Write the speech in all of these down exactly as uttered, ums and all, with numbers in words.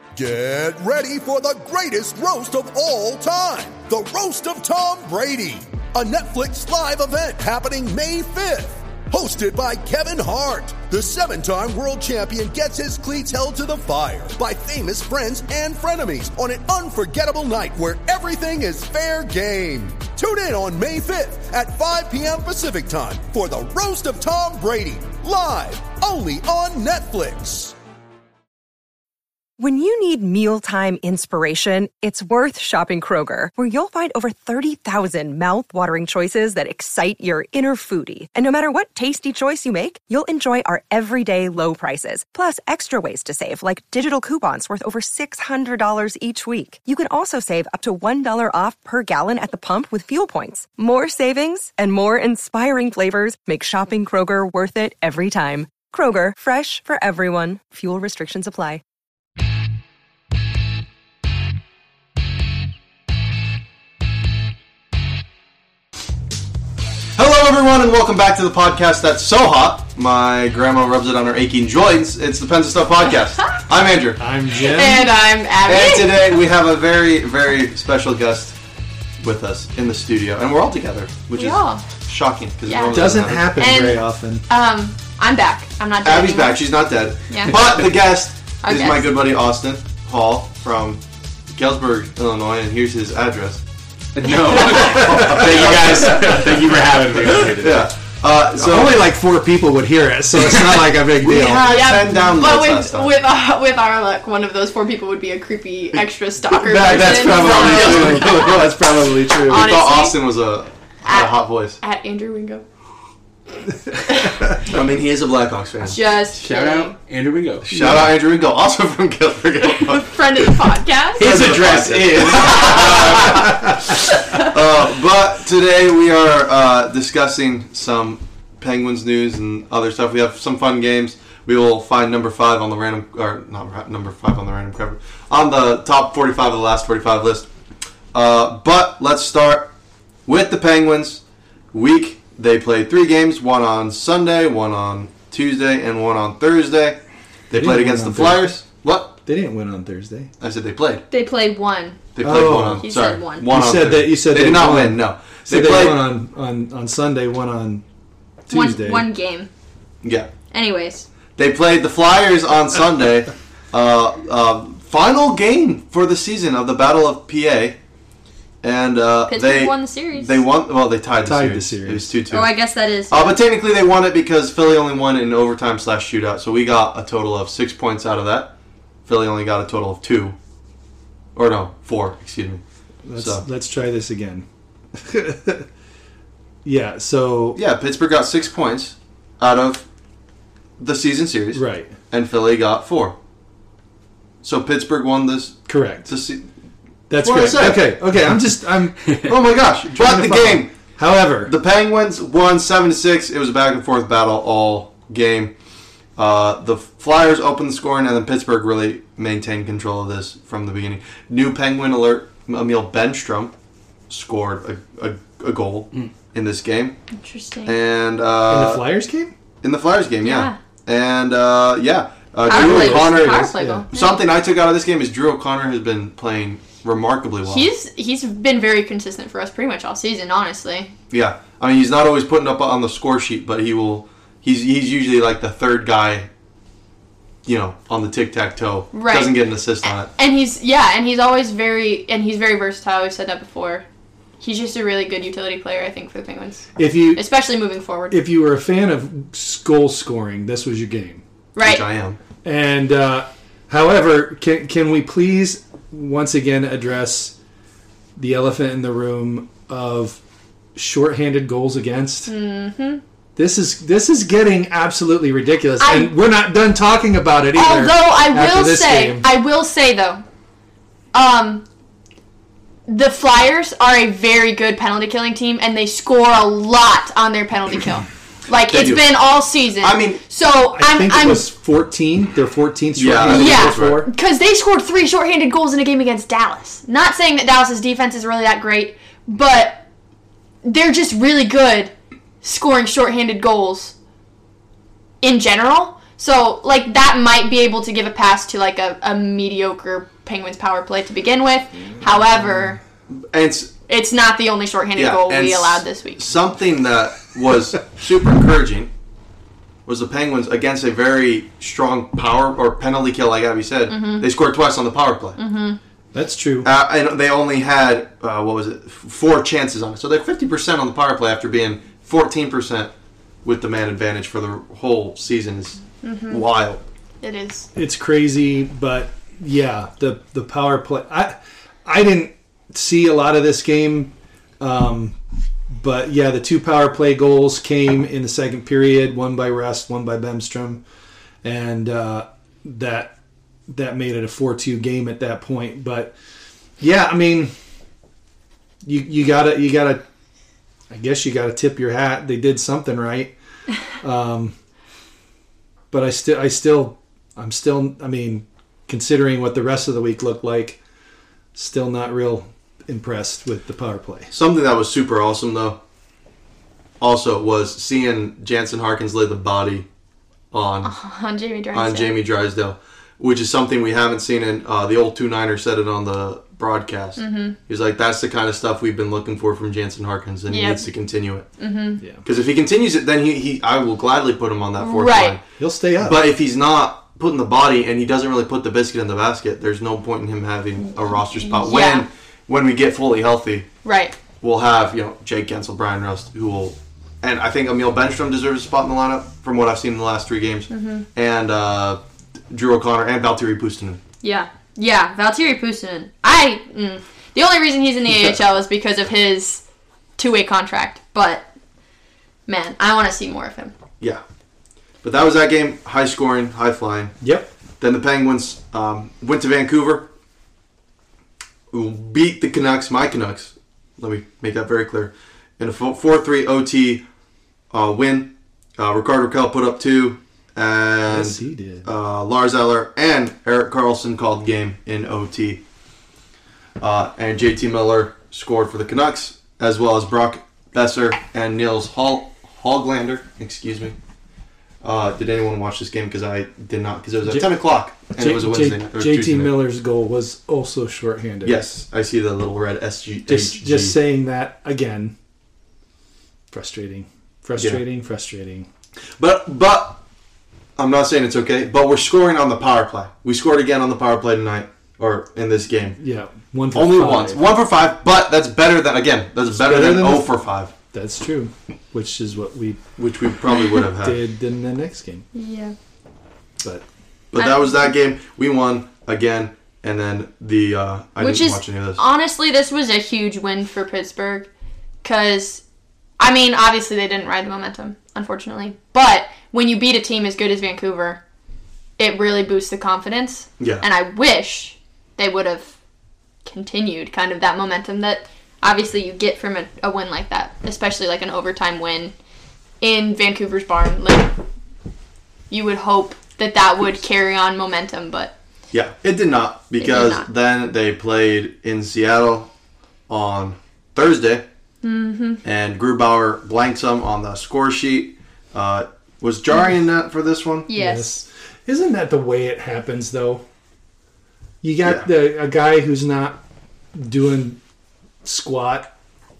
Get ready for the greatest roast of all time. The Roast of Tom Brady. A Netflix live event happening May fifth. Hosted by Kevin Hart. The seven-time world champion gets his cleats held to the fire by famous friends and frenemies on an unforgettable night where everything is fair game. Tune in on May fifth at five p.m. Pacific time for the Roast of Tom Brady. Live only on Netflix. When you need mealtime inspiration, it's worth shopping Kroger, where you'll find over thirty thousand mouth-watering choices that excite your inner foodie. And no matter what tasty choice you make, you'll enjoy our everyday low prices, plus extra ways to save, like digital coupons worth over six hundred dollars each week. You can also save up to one dollar off per gallon at the pump with fuel points. More savings and more inspiring flavors make shopping Kroger worth it every time. Kroger, fresh for everyone. Fuel restrictions apply. Hello, everyone, and welcome back to the podcast that's so hot, my grandma rubs it on her aching joints. It's the Pens and Stuff Podcast. I'm Andrew. I'm Jim. And I'm Abby. And today we have a very, very special guest with us in the studio. And we're all together, which we is are. shocking. Because Yeah. it doesn't happen And, very often. Um, I'm back. I'm not dead Abby's anymore. back. She's not dead. Yeah. But the guest Our is guest. my good buddy Austin Hall from Galesburg, Illinois, and here's his address. No. Thank you guys. Thank you for having me. Yeah. Uh, so Only like four people would hear it, so it's not like a big we deal. had Yeah, ten downloads but last with time. with, uh, with our luck, one of those four people would be a creepy extra stalker That- that's person. probably So, true. That's probably true. we Honestly, thought Austin was a, a hot voice. at Andrew Wingo. I mean, he is a Blackhawks fan. Just Shout kidding. out Andrew Wingo. Shout out Andrew Ringo, also from Galesburg, Illinois. Friend of the podcast. His address is. uh, but today we are uh, discussing some Penguins news and other stuff. We have some fun games. We will find number five on the random, or not ra- number five on the random cover, on the top forty-five of the last forty-five list. Uh, but let's start with the Penguins. Week they played three games, one on Sunday, one on Tuesday, and one on Thursday. They They played didn't against the win on Flyers. What? They didn't win on Thursday. I said they played. They played one. They played Oh. one on. He sorry, said one. You on said Thursday. that- you said they they did not won. win. No, So they they, played won on, on, on Sunday, one on Tuesday. One, one game. Yeah. Anyways. They played the Flyers on Sunday. uh, uh, final game for the season of the Battle of P A. And uh, Pittsburgh they won the series. They won. Well, they tied the Tied series. the series. It was two two. Oh, I guess that is. Uh, but technically, they won it because Philly only won in overtime slash shootout. So we got a total of six points out of that. Philly only got a total of two. Or no, four. Excuse me. Let's, So. let's try this again. yeah, so... Yeah, Pittsburgh got six points out of the season series. Right. And Philly got four. So Pittsburgh won this. Correct. this se- That's What correct. I said. Okay, okay, I'm just... I'm oh my gosh! But trying the to follow. game. However... The Penguins won seven to six. It was a back and forth battle all game. Uh, the Flyers opened the scoring, and then Pittsburgh really maintained control of this from the beginning. New Penguin alert: Emil Benstrom scored a, a, a goal Mm. in this game, Interesting. and in uh, the Flyers game? in the Flyers game, yeah, and uh, yeah, uh, Power Drew play, O'Connor. power is- play yeah. goal. Yeah. Something I took out of this game is Drew O'Connor has been playing remarkably well. He's he's been very consistent for us pretty much all season, honestly. Yeah, I mean he's not always putting up on the score sheet, but he will. He's he's usually like the third guy, you know, on the tic tac toe. Right. Doesn't get an assist on it. And he's yeah, and he's always very and he's very versatile. We've said that before. He's just a really good utility player, I think, for the Penguins, If you especially moving forward. if you were a fan of goal scoring, this was your game. Right. Which I am. And uh, however, can can we please once again address the elephant in the room of shorthanded goals against? Mm-hmm. This is this is getting absolutely ridiculous, I- and we're not done talking about it either. Although I after will this say, game. I will say though, um, the Flyers are a very good penalty killing team, and they score a lot on their penalty kill. Like They it's do. been all season. I mean, so I I'm think I'm it was fourteen. Their fourteenth Yeah, shorthanded Yeah. goal that's right. for. because they scored three shorthanded goals in a game against Dallas. Not saying that Dallas's defense is really that great, but they're just really good scoring shorthanded goals in general. So, like, that might be able to give a pass to, like, a, a mediocre Penguins power play to begin with. However, And it's it's not the only shorthanded Yeah, goal and we s- allowed this week. something that was super encouraging was the Penguins against a very strong power or penalty kill, like Abby said. Mm-hmm. They scored twice on the power play. That's true. Uh, and they only had, uh, what was it, f- four chances on it. So they're fifty percent on the power play after being fourteen percent with the man advantage for the whole season is Mm-hmm. wild. It is. It's crazy, but yeah, the the power play. I I didn't see a lot of this game, um, but yeah, the two power play goals came in the second period. One by Rust, one by Bemstrom, and uh, that that made it a four two game at that point. But yeah, I mean, you you gotta you gotta. I guess you gotta tip your hat. They did something right. Um, But I still, I still, I'm still. I mean, considering what the rest of the week looked like, still not real impressed with the power play. Something that was super awesome, though, also was seeing Jansen Harkins lay the body on On Jamie Drysdale. on Jamie Drysdale, which is something we haven't seen. In uh, the old two niner said it on the broadcast. Mm-hmm. He's like, that's the kind of stuff we've been looking for from Jansen Harkins, and he Yep. needs to continue it. Mm-hmm. Yeah, Because if he continues it, then he, he I will gladly put him on that fourth Right. line. he'll stay up. But if he's not putting the body and he doesn't really put the biscuit in the basket, there's no point in him having a roster spot. Yeah. When when we get fully healthy, Right. we'll have, you know, Jake Gensel, Brian Rust, who will, and I think Emil Benstrom deserves a spot in the lineup from what I've seen in the last three games, Mm-hmm. and uh, Drew O'Connor and Valtteri Puustinen. Yeah. Yeah. Valtteri Puustinen. I. Mm, the only reason he's in the A H L is because of his two-way contract. But man, I want to see more of him. Yeah, but that was that game. High scoring, high flying. Yep. Then the Penguins um, went to Vancouver, who beat the Canucks, my Canucks. Let me make that very clear. In a four three O T uh, win, uh, Rickard Rakell put up two, and Yes, he did. Uh, Lars Eller and Erik Karlsson called game in O T. Uh, and J T Miller scored for the Canucks, as well as Brock Besser and Nils Hall- Hoglander. Excuse me. Uh, did anyone watch this game? Because I did not. Because it was at J- ten o'clock, and J- it was a J- Wednesday night. or J T Tuesday night. Miller's goal was also shorthanded. Yes, I see the little red S G. Just, just saying that again. Frustrating. Frustrating. Frustrating. But but I'm not saying it's okay. But we're scoring on the power play. We scored again on the power play tonight, or in this game. Yeah. One for Only five. once. One for five, but that's better than, again, that's better, better than, than zero the- for five, That's true. Which is what we which we probably would have had. did in the next game. Yeah. But But that was that game. We won again, and then the, uh, I Which didn't is, watch any of this. honestly, this was a huge win for Pittsburgh. Because, I mean, obviously they didn't ride the momentum, unfortunately. But when you beat a team as good as Vancouver, it really boosts the confidence. Yeah. And I wish they would have continued kind of that momentum that obviously you get from a, a win like that, especially like an overtime win in Vancouver's barn. Like, you would hope that that would carry on momentum, but Yeah, it did not, because not. then they played in Seattle on Thursday, mm-hmm. and Grubauer blanks them on the score sheet. Uh, was Jari in that for this one? yes. Isn't that the way it happens, though? You got Yeah. the a guy who's not doing squat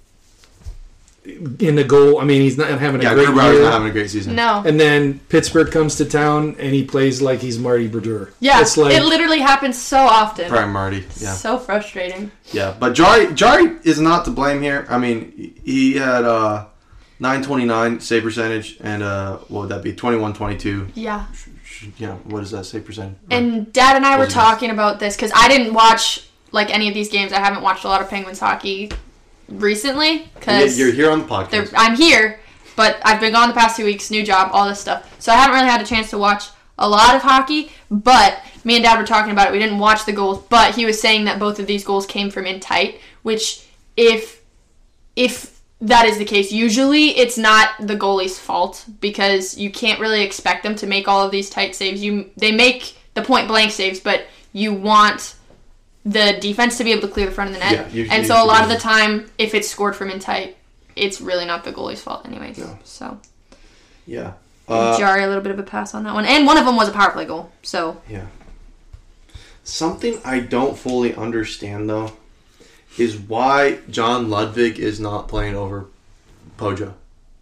in the goal. I mean, he's not having a Yeah, great Grubauer's year. not having a great season. No. And then Pittsburgh comes to town and he plays like he's Marty Brodeur. Yeah, it's like it literally happens so often. Prime Marty, yeah. So frustrating. Yeah, but Jari Jari is not to blame here. I mean, he had uh, nine twenty-nine save percentage, and uh, what would that be? twenty-one twenty-two. Yeah. You know, what is that save percentage? And Dad and I were Wasn't talking about this because I didn't watch like any of these games. I haven't watched a lot of Penguins hockey recently Yeah, because you're here on the podcast. I'm here, but I've been gone the past two weeks, new job, all this stuff. So I haven't really had a chance to watch a lot of hockey, but me and Dad were talking about it. We didn't watch the goals, but he was saying that both of these goals came from in tight, which if if that is the case, usually it's not the goalie's fault because you can't really expect them to make all of these tight saves. You they make the point blank saves, but you want the defense to be able to clear the front of the net. Yeah, usually- and so a lot of the usually. time, if it's scored from in tight, it's really not the goalie's fault anyways. No. So Yeah. Uh, Jari a little bit of a pass on that one. And one of them was a power play goal. So Yeah. Something I don't fully understand, though, is why John Ludwig is not playing over Pojo.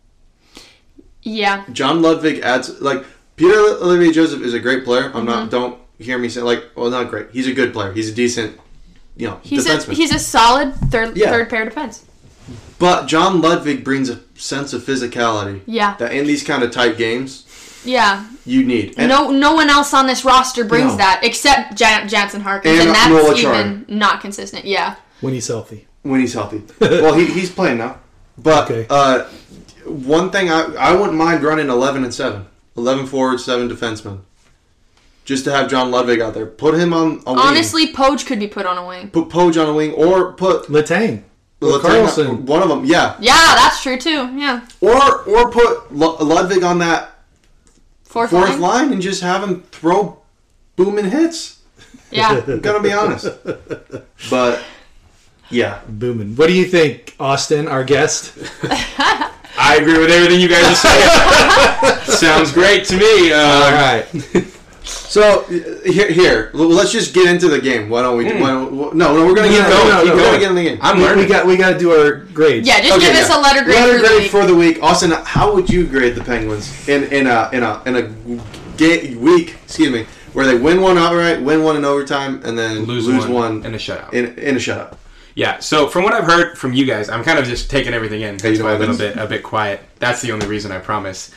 yeah. John Ludwig adds, like, Peter Olivier Joseph is a great player. I'm Mm-hmm. not, don't hear me say, like, well, not great. He's a good player. He's a decent, you know, He's a defenseman. he's a solid third Yeah. third pair defense. But John Ludwig brings a sense of physicality Yeah. that in these kind of tight games, Yeah. you need. And no no one else on this roster brings No. that except Jan- Jansen Harkins, And and that's Noah even not consistent. Yeah. When he's healthy. when he's healthy. Well, he, he's playing now. But Okay. uh, one thing, I, I wouldn't mind running eleven and seven. eleven forwards, seven defensemen. Just to have John Ludwig out there. Put him on a wing. Honestly, Poge could be put on a wing. Put Poge on a wing, or put Letang. Or Letang- Carlson. one of them, yeah. Yeah, that's true too. Yeah. Or or put Lu- Ludwig on that Fourth, fourth line. line and just have him throw booming hits. Yeah. I'm gonna be honest. But yeah, Boomin. What do you think, Austin, our guest? I agree with everything you guys are saying. Sounds great to me. Uh, All right. so uh, here, here, l- let's just get into the game. Why don't we? Why don't, no, no, we're gonna No, get no, going. no, Keep no, going. no. Get in the game. I'm we, learning. we got we got to do our grades. Yeah, just give us a letter grade Letter for the grade week. for the week. Austin, how would you grade the Penguins in in a in a in a ga- week? Excuse me, where they win one outright, win one in overtime, and then Lose, lose, one, one, in a shutout. in in a shutout. Yeah, so from what I've heard from you guys, I'm kind of just taking everything in. Hey, you That's know why I'm a what little that bit a bit quiet. That's the only reason, I promise.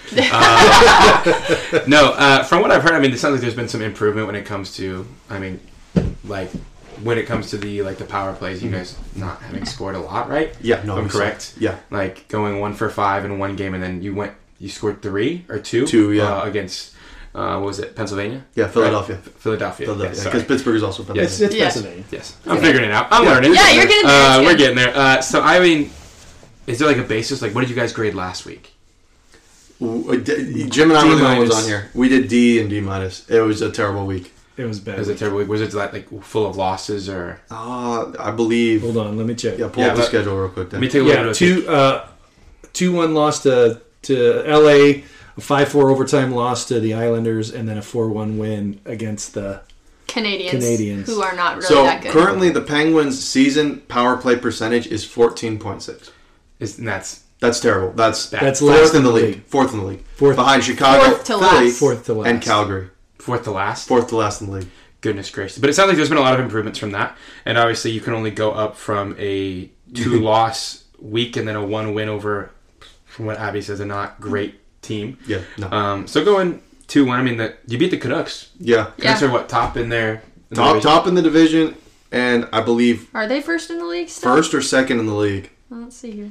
Uh, no, uh, from what I've heard, I mean, it sounds like there's been some improvement when it comes to, I mean, like when it comes to the like the power plays. You guys not having scored a lot, right? Yeah, no, if I'm we saw- correct. yeah. like going one for five in one game, and then you went, you scored three or two, Two, yeah. uh, against. Uh, what was it? Pennsylvania? Yeah, Philadelphia. Right? Philadelphia. Philadelphia, Yes, because sorry. Pittsburgh is also Philadelphia. It's, it's Yeah. Pennsylvania. Yes, I'm figuring it out. I'm learning. Yeah, you're getting there. Uh, It's we're good. getting there. Uh, so, I mean, is there like a basis? Like, what did you guys grade last week? Ooh, uh, D- Jim and I D were the only ones minus. on here. We did D and D minus. It was a terrible week. It was bad. Was it terrible? Was it like, like full of losses or? Uh, I believe. Hold on, let me check. Yeah, pull Yeah, up the let- schedule real quick. Then. Let me take a look Yeah, at it. two uh, two one loss to to L A, a five four overtime loss to the Islanders, and then a four one win against the. Canadians, Canadians. who are not really So that good. currently, the Penguins' season power play percentage is fourteen point six. Is, and that's That's terrible. That's That's fourth last in the league. Fourth in the league. Fourth- behind Chicago, Fourth to Philly, last. Fourth to last. and Calgary. fourth to last. Fourth to last in the league. Goodness gracious! But it sounds like there's been a lot of improvements from that, and obviously you can only go up from a two-loss week and then a one-win over, from what Abby says, a not great team. Yeah. No. Um, so going two one, I mean that you beat the Canucks. yeah. Canucks Yeah. are what, top in their in the Top division? top in the division, and I believe Are they first in the league still? first or second in the league. Well, let's see here.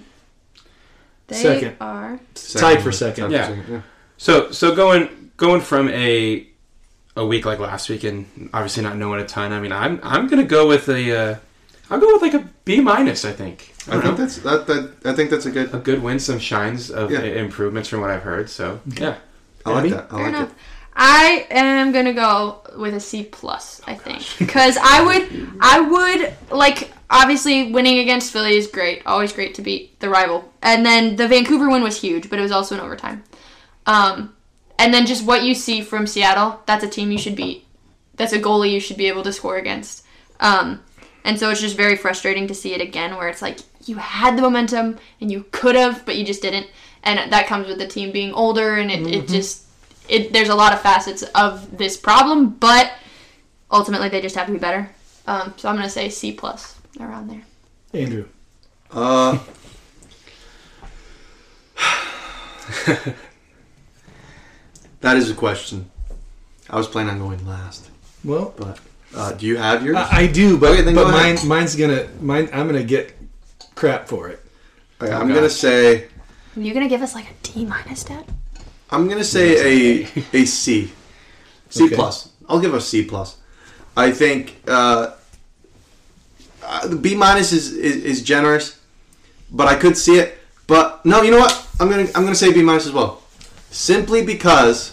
They Second. are. Second Tied in for the- second. tied Yeah. for second, yeah. So so going going from a a week like last week and obviously not knowing a ton. I mean, I'm I'm gonna go with a uh, I'll go with like a B minus. I think. I, I don't think know. that's that, that. I think that's a good. a good win, some shines of Yeah. i- improvements from what I've heard. So yeah, I like Abby? that. I Fair like enough. it. I am gonna go with a C plus. I think because I would, I would like obviously winning against Philly is great, always great to beat the rival, and then the Vancouver win was huge, but it was also in overtime. Um, and then just what you see from Seattle, that's a team you should beat. That's a goalie you should be able to score against. Um, and so it's just very frustrating to see it again, where it's like you had the momentum and you could have, but you just didn't. And that comes with the team being older, and it, it just it. There's a lot of facets of this problem, but ultimately they just have to be better. Um, so I'm gonna say C plus around there. Andrew. Uh, that is a question. I was planning on going last, Well, but uh, do you have yours? I, I do, but Okay, then but go mine ahead. mine's gonna mine. I'm gonna get crap for it. Okay, I'm gosh. gonna say Are you gonna give us like a D minus, Dad? I'm gonna say a a C, C Okay. plus. I'll give a C plus. I think uh, uh, the B minus is, is is generous, but I could see it. But no, you know what? I'm gonna I'm gonna say B minus as well, simply because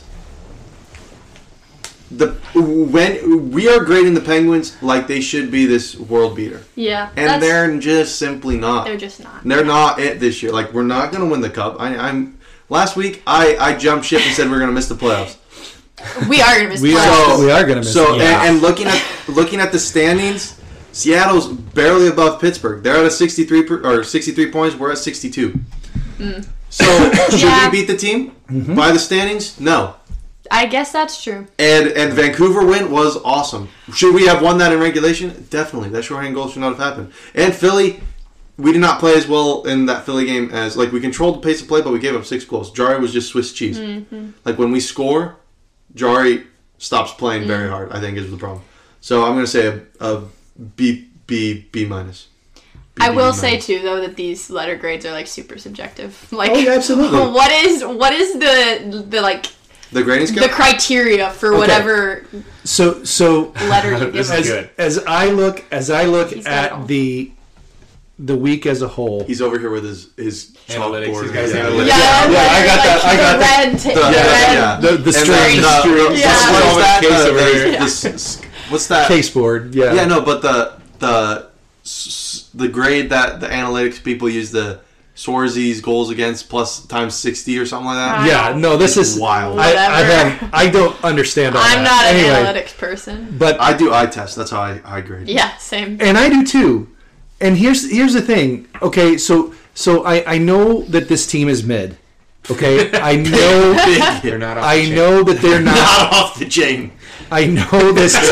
the when we are grading the Penguins like they should be this world beater, Yeah, and they're just simply not. they're just not. They're not it this year. Like, we're not going to win the cup. I, I'm. Last week, I, I jumped ship and said we were going to miss the playoffs. We are gonna miss We playoffs. are, we are going to miss So it. and, and looking at looking at the standings, Seattle's barely above Pittsburgh. They're at a sixty-three per, or sixty-three points. We're at sixty-two. Mm. So should Yeah. we beat the team Mm-hmm. by the standings? No. I guess that's true. And and Vancouver win was awesome. Should we have won that in regulation? Definitely. That shorthand goal should not have happened. And Philly, we did not play as well in that Philly game as like we controlled the pace of play, but we gave up six goals. Jari was just Swiss cheese. Mm-hmm. Like when we score, Jari stops playing Mm. very hard. I think is the problem. So I'm going to say a, a B B B minus. B, I B, will B say minus. too, though, that these letter grades are like super subjective. Like, Oh, yeah, absolutely. what is what is the the like the grading scale. the criteria for Okay. whatever So, so letter you give This them? is as, good. as I look, as I look He's got it all. at the the week as a whole, He's over here with his his Analytics. chalkboard. He's got his Yeah. analytics. Yeah, Yeah, I got that, I got the that. red, ta- The- the yeah, red. yeah. the the And strings, then the, Yeah. what is that? Case The- over the- here. this- this- what's that? case board. Yeah, Yeah, no, but the the s- the grade that the analytics people use, the Swarzy's goals against plus times sixty or something like that. Yeah, no, this It's is wild. I, I Whatever. have I don't understand all I'm that. not an anyway, analytics person. but I do eye test. That's how I, I grade. Yeah, same. and I do too. And here's here's the thing. Okay, so so I I know that this team is mid. Okay, I know They're not off the I chain. know that they're not. Not off the chain. I know this team.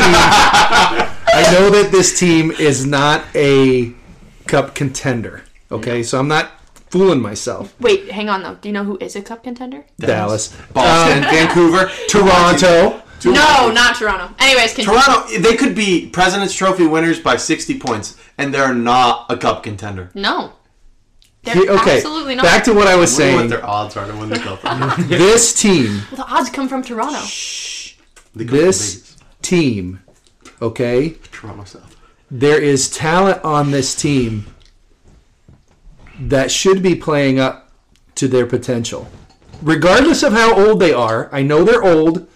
I know that this team is not a cup contender. Okay, so I'm not fooling myself. Wait, hang on though. Do you know who is a cup contender? Dallas, Boston, Um, Vancouver, Toronto. No, not Toronto. Anyways, continue. Toronto, they could be President's Trophy winners by sixty points, and they're not a cup contender. No. They're He- okay, absolutely not. back to what I was I wonder saying. what their odds are to win the cup. This team, Well, the odds come from Toronto. They come from this Vegas. team, okay, Toronto South. there is talent on this team that should be playing up to their potential. Regardless of how old they are, I know they're old,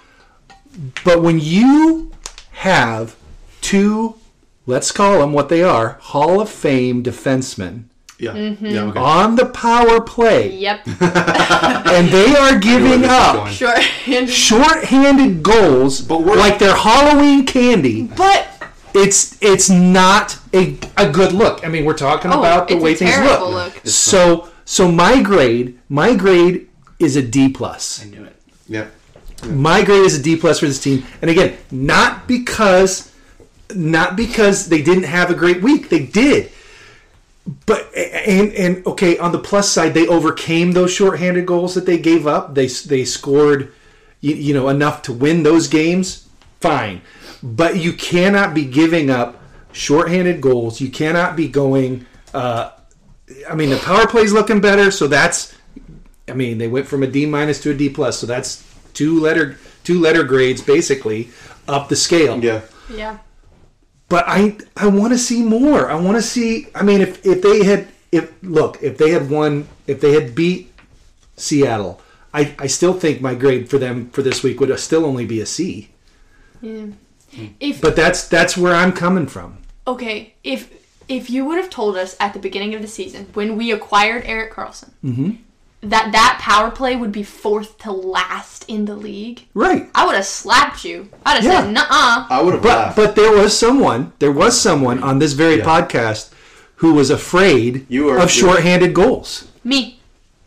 but when you have two, let's call them what they are, Hall of Fame defensemen Yeah. Mm-hmm. Yeah. Okay. on the power play, Yep. and they are giving this is up going. Sure. short-handed goals But we're- like they're Halloween candy. but It's it's not a, a good look. I mean, we're talking Oh, about the it's way a things terrible look. look. So so my grade, my grade is a D plus. I knew it. Yeah. My grade is a D plus for this team. And again, not because not because they didn't have a great week. They did. But and and okay, on the plus side, they overcame those shorthanded goals that they gave up. They they scored, you, you know, enough to win those games. Fine, but you cannot be giving up shorthanded goals. You cannot be going. Uh, I mean, the power play's looking better, so that's. I mean, they went from a D minus to a D plus, so that's two letter two letter grades basically up the scale. Yeah. yeah. But I I want to see more. I want to see. I mean, if if they had if look if they had won if they had beat Seattle, I I still think my grade for them for this week would still only be a C. Yeah. If But that's that's where I'm coming from. okay, if if you would have told us at the beginning of the season when we acquired Erik Karlsson Mm-hmm. that that power play would be fourth to last in the league, Right. I would have slapped you. I'd have Yeah. said, "Nuh-uh." I would have But laughed. but there was someone there was someone on this very Yeah. podcast who was afraid You are- of shorthanded goals. Me.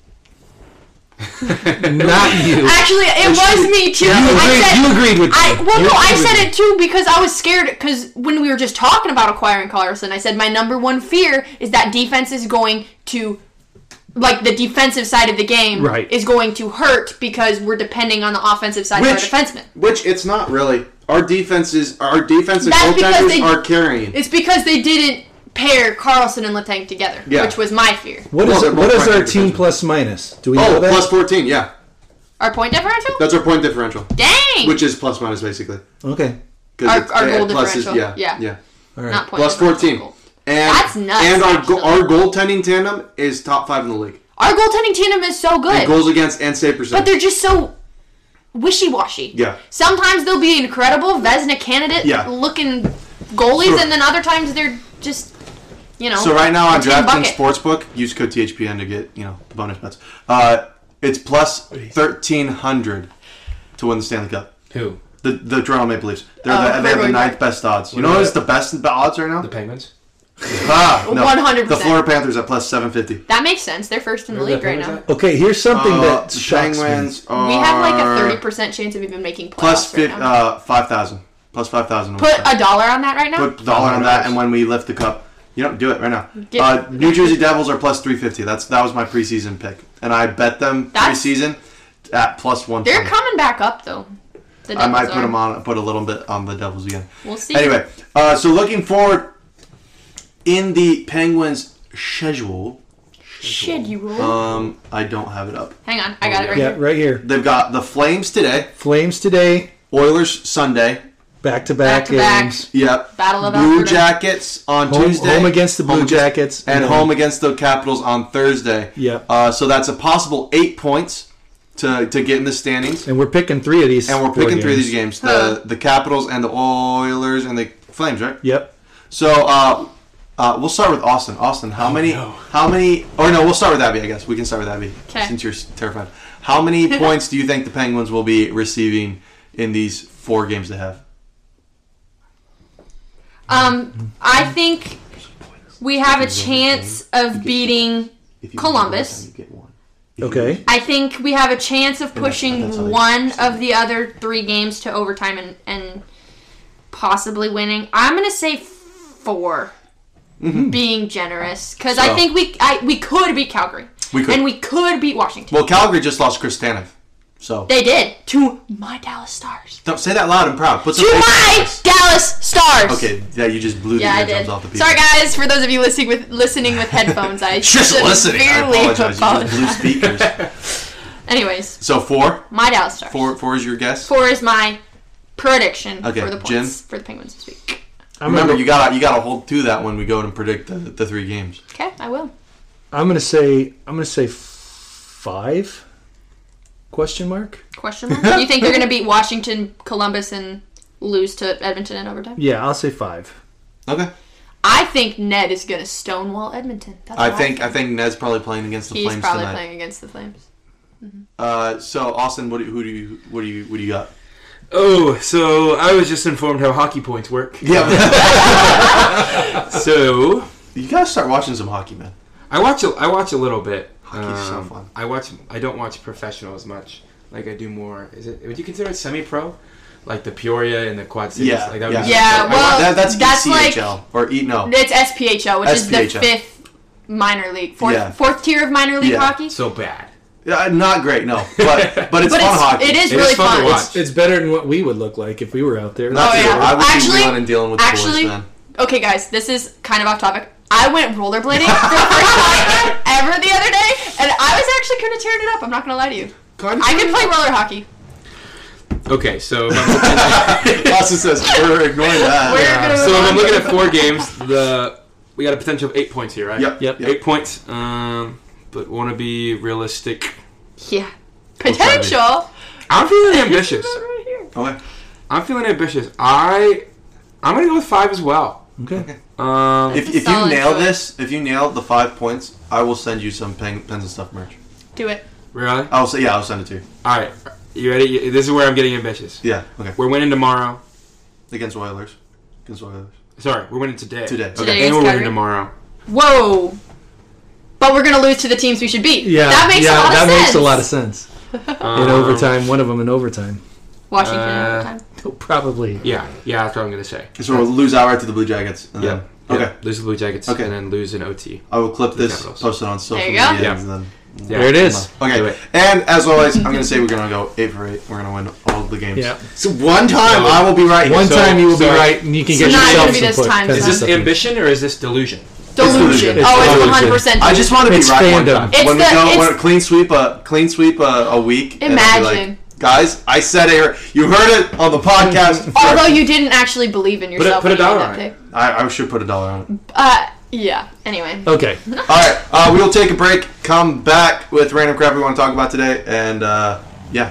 Not you. Actually, it was me too. You I agreed- said, you agreed with I me. well, You no, I agreed with said me. it too because I was scared. Because when we were just talking about acquiring Carlson, I said my number one fear is that defense is going to, like the defensive side of the game, Right. is going to hurt because we're depending on the offensive side Which, of our defensemen. which it's not really. Our defense is our defensive That's because goaltenders they- are carrying. It's because they didn't pair Carlson and Letang together, Yeah. which was my fear. What Well, is they're what both is our right-handed team defensemen. plus minus? Do we know Oh, that? plus fourteen. Yeah, Our point differential? that's our point differential, Dang! which is plus minus basically. Okay. 'Cause Our- it's- our yeah, goal plus is- differential. yeah, Yeah. yeah. All right. Not point Plus differential, fourteen. goal. And, That's nuts, And our go- actually. our goaltending tandem is top five in the league. Our goaltending tandem is so good. And goals against and save percent. But they're just so wishy-washy. Yeah. Sometimes they'll be incredible Vezina candidate Yeah. looking goalies, So- and then other times they're just, you know. So right now on a tin DraftKings bucket. Sportsbook, use code T H P N to get you know the bonus bets. Uh, It's plus thirteen hundred to win the Stanley Cup. Who? The the Toronto Maple Leafs. They're Oh, the, they have the February. ninth best odds. You What know about who's the best odds right now? The Penguins? Ah, no. one hundred percent. The Florida Panthers at plus seven fifty. That makes sense. They're first in the Where are league right now. Penguins Okay, here's something Uh, that the shocks me. Penguins are We have like a thirty percent chance of even making playoffs plus right fif- now. uh, five thousand. Plus five thousand. Put a dollar on that right now? Put a dollar on that, and when we lift the cup, you know, do it right now. Get- Uh, New Jersey Devils are plus three fifty. That's that was my preseason pick, and I bet them That's- preseason at plus one. They're coming back up though. The I might Devils put are. them on, put a little bit on the Devils again. We'll see. Anyway, uh, so looking forward in the Penguins schedule, Schedule. um, I don't have it up. Hang on, I got it right Yeah, here. right here. They've got the Flames today, Flames today, Oilers Sunday. back-to-back Back-to-back. games. Yep. Battle of Blue Alberta. Jackets on Home, Tuesday. home against the Blue Home against- Jackets. and then- home against the Capitals on Thursday. Yep. Uh, so that's a possible eight points to to get in the standings. And we're picking three of these. And we're four picking three of games. these games: the Huh. the Capitals and the Oilers and the Flames, right? Yep. So uh, uh, we'll start with Austin. Austin, how many? How many? Or no, we'll start with Abby. I guess we can start with Abby 'Kay. since you're s- terrified. How many points do you think the Penguins will be receiving in these four games they have? Um, I think we have a chance of beating Columbus. Okay. I think we have a chance of that's- that's how pushing they- one of the other three games to overtime and, and possibly winning. I'm gonna say four, being generous, because I So- think we I, we could beat Calgary, We could. and we could beat Washington. Well, Calgary just lost Chris Tanev, so They did to my Dallas Stars. don't say that loud and proud. Put To some faith in my this. Dallas Stars. Okay, yeah, you just blew Yeah, I the eardrums did. off the people. Sorry, guys, for those of you listening with listening with headphones. I Just listening. I severely apologize. You just blew apologize. speakers. Anyways, So four, my Dallas Stars. four, four is your guess. Four is my prediction Okay, for the points Jim? for the Penguins this week. I'm Remember, gonna, you gotta you gotta hold to that when we go and predict the, the three games. Okay, I will. I'm gonna say. I'm gonna say f- five. Question mark. Question mark? You think they're going to beat Washington, Columbus, and lose to Edmonton in overtime? Yeah, I'll say five. Okay. I think Ned is going to stonewall Edmonton. That's I what think I think Ned's probably playing against the he's Flames probably tonight. playing against the Flames. Uh, so Austin, what do you, who do you what do you what do you got? Oh, so I was just informed how hockey points work. Yeah, So you gotta start watching some hockey, man. I watch a, I watch a little bit. Hockey's so fun. I watch. I don't watch professional as much. Like I do more. Is it? Would you consider it semi-pro? Like the Peoria and the Quad Cities. Yeah, Like that would yeah. be- Yeah, I well- watch- That, that's, that's E like- C H L or E no. It's S P H L, which S P H L. is the fifth minor league, fourth, Yeah. fourth tier of minor league Yeah. hockey. so bad. Yeah, not great, no, but but it's But fun it's, hockey. it is It really is fun to fun. watch. It's, it's better than what we would look like if we were out there. Not Oh, true. yeah. I would Actually- be wheeling and dealing with actually- the boys, man. Okay, guys, this is kind of off topic. I went rollerblading for the first time ever the other day, and I was actually kind of tearing it up. I'm not going to lie to you. I can play roller hockey. Okay, so if I'm looking at, Austin says we're ignoring that. We're Yeah. gonna so move if on. I'm looking at four games, the we got a potential of eight points here, right? Yep, Yep. yep. Eight points. Um, but want to be realistic. Yeah. Potential. I'm feeling ambitious. Right here. Okay. I'm feeling ambitious. I I'm gonna go with five as well. Okay. Um, If, That's a if you solid nail choice. this, if you nail the five points, I will send you some pen, pens and stuff merch. Do it. really? I'll say yeah, I'll send it to you. All right. You ready? You- This is where I'm getting ambitious. Yeah. Okay. We're winning tomorrow. Against Oilers. Against Oilers. Sorry, we're winning today. Today. Today Okay, and against we're winning Calgary? tomorrow. Whoa. But we're going to lose to the teams we should beat. Yeah. That makes yeah, a lot that of sense. makes a lot of sense. Um, In overtime, one of them in overtime. Washington in Uh, overtime. Probably. Yeah, yeah, that's what I'm gonna say. So we'll lose outright to the Blue Jackets. And Yeah. Then, Yeah. okay. Lose the Blue Jackets Okay. and then lose in O T. I will clip The this, Capitals. post it on social There you go. media, Yeah. and then. Yeah. There it is. Do Okay. it. And as always, I'm gonna say we're gonna go eight for eight. We're gonna win all the games. Yeah. So one time I will be right. One here. So- time you will be so- right, and you can So get not yourself gonna be some this put- time, pens Is and this stuff. ambition or is this delusion? Delusion. delusion. Oh, it's delusion. one hundred percent I just want to be It's right one fandom. time. It's when the- we go, it's- when a clean sweep a clean sweep a, a week. and I'll be like, Imagine. guys, I said it here. You heard it on the podcast. Although you didn't actually believe in yourself put a when you made dollar that on it. pick. I, I should put a dollar on it. Uh, yeah. Anyway. Okay. All right, uh, we'll take a break. Come back with random crap we want to talk about today, and uh, yeah.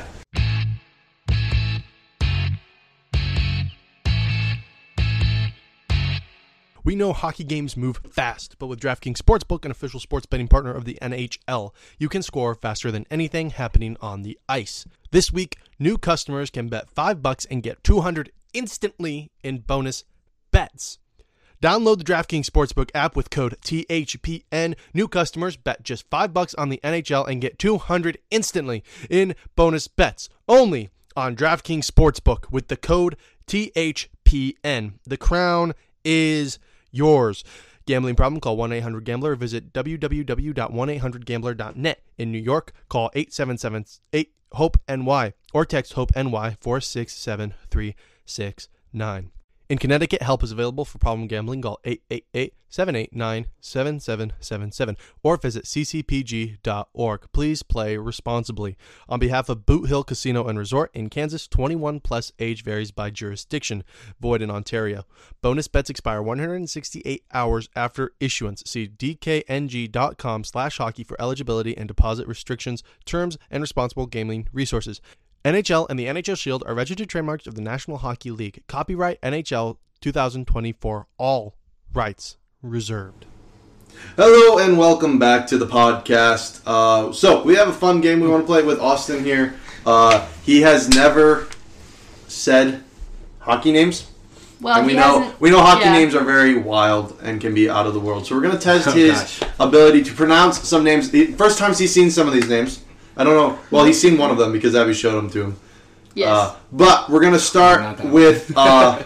We know hockey games move fast, but with DraftKings Sportsbook, an official sports betting partner of the N H L, you can score faster than anything happening on the ice. This week, new customers can bet five bucks and get two hundred instantly in bonus bets. Download the DraftKings Sportsbook app with code T H P N. New customers bet just five bucks on the N H L and get two hundred instantly in bonus bets. Only on DraftKings Sportsbook with the code T H P N. The crown is yours. Gambling problem? Call one eight hundred gambler or visit w w w dot one eight hundred gambler dot net. In New York, call eight seven seven eight hope N Y or text HOPE-NY four six seven three six nine. In Connecticut, help is available for problem gambling. Call eight eight eight, seven eight nine, seven seven seven seven or visit c c p g dot org. Please play responsibly. On behalf of Boot Hill Casino and Resort in Kansas, twenty-one plus, age varies by jurisdiction. Void in Ontario. Bonus bets expire one hundred sixty-eight hours after issuance. See d k n g dot com slash hockey for eligibility and deposit restrictions, terms, and responsible gambling resources. N H L and the N H L Shield are registered trademarks of the National Hockey League. Copyright N H L twenty twenty-four. All rights reserved. Hello and welcome back to the podcast. Uh, so we have a fun game we want to play with Austin here. Uh, he has never said hockey names. Well, and we he know hasn't- we know hockey yeah. names are very wild and can be out of the world. So we're going to test Oh, his gosh. ability to pronounce some names. The first time he's seen some of these names. I don't know. Well, he's seen one of them because Abby showed them to him. Yes. Uh, but we're going to Not start that with uh,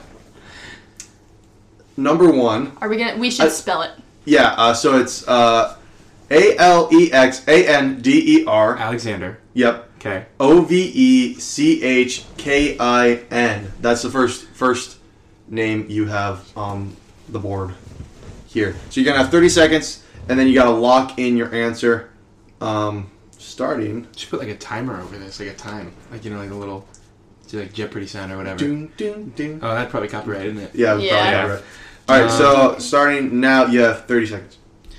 number one. Are we gonna? We should I- spell it. Yeah, uh, so it's uh, A L E X A N D E R. Alexander. Yep. Okay. O V E C H K I N. That's the first first name you have on the board here. So you're going to have thirty seconds, and then you got to lock in your answer. Um, starting. Should put like a timer over this, like a time, like you know, like a little, like Jeopardy sound or whatever. Doon, doon, doon. Oh, that's probably copyright, isn't it? Yeah, Yeah. probably right. All right, so starting now, you have thirty seconds.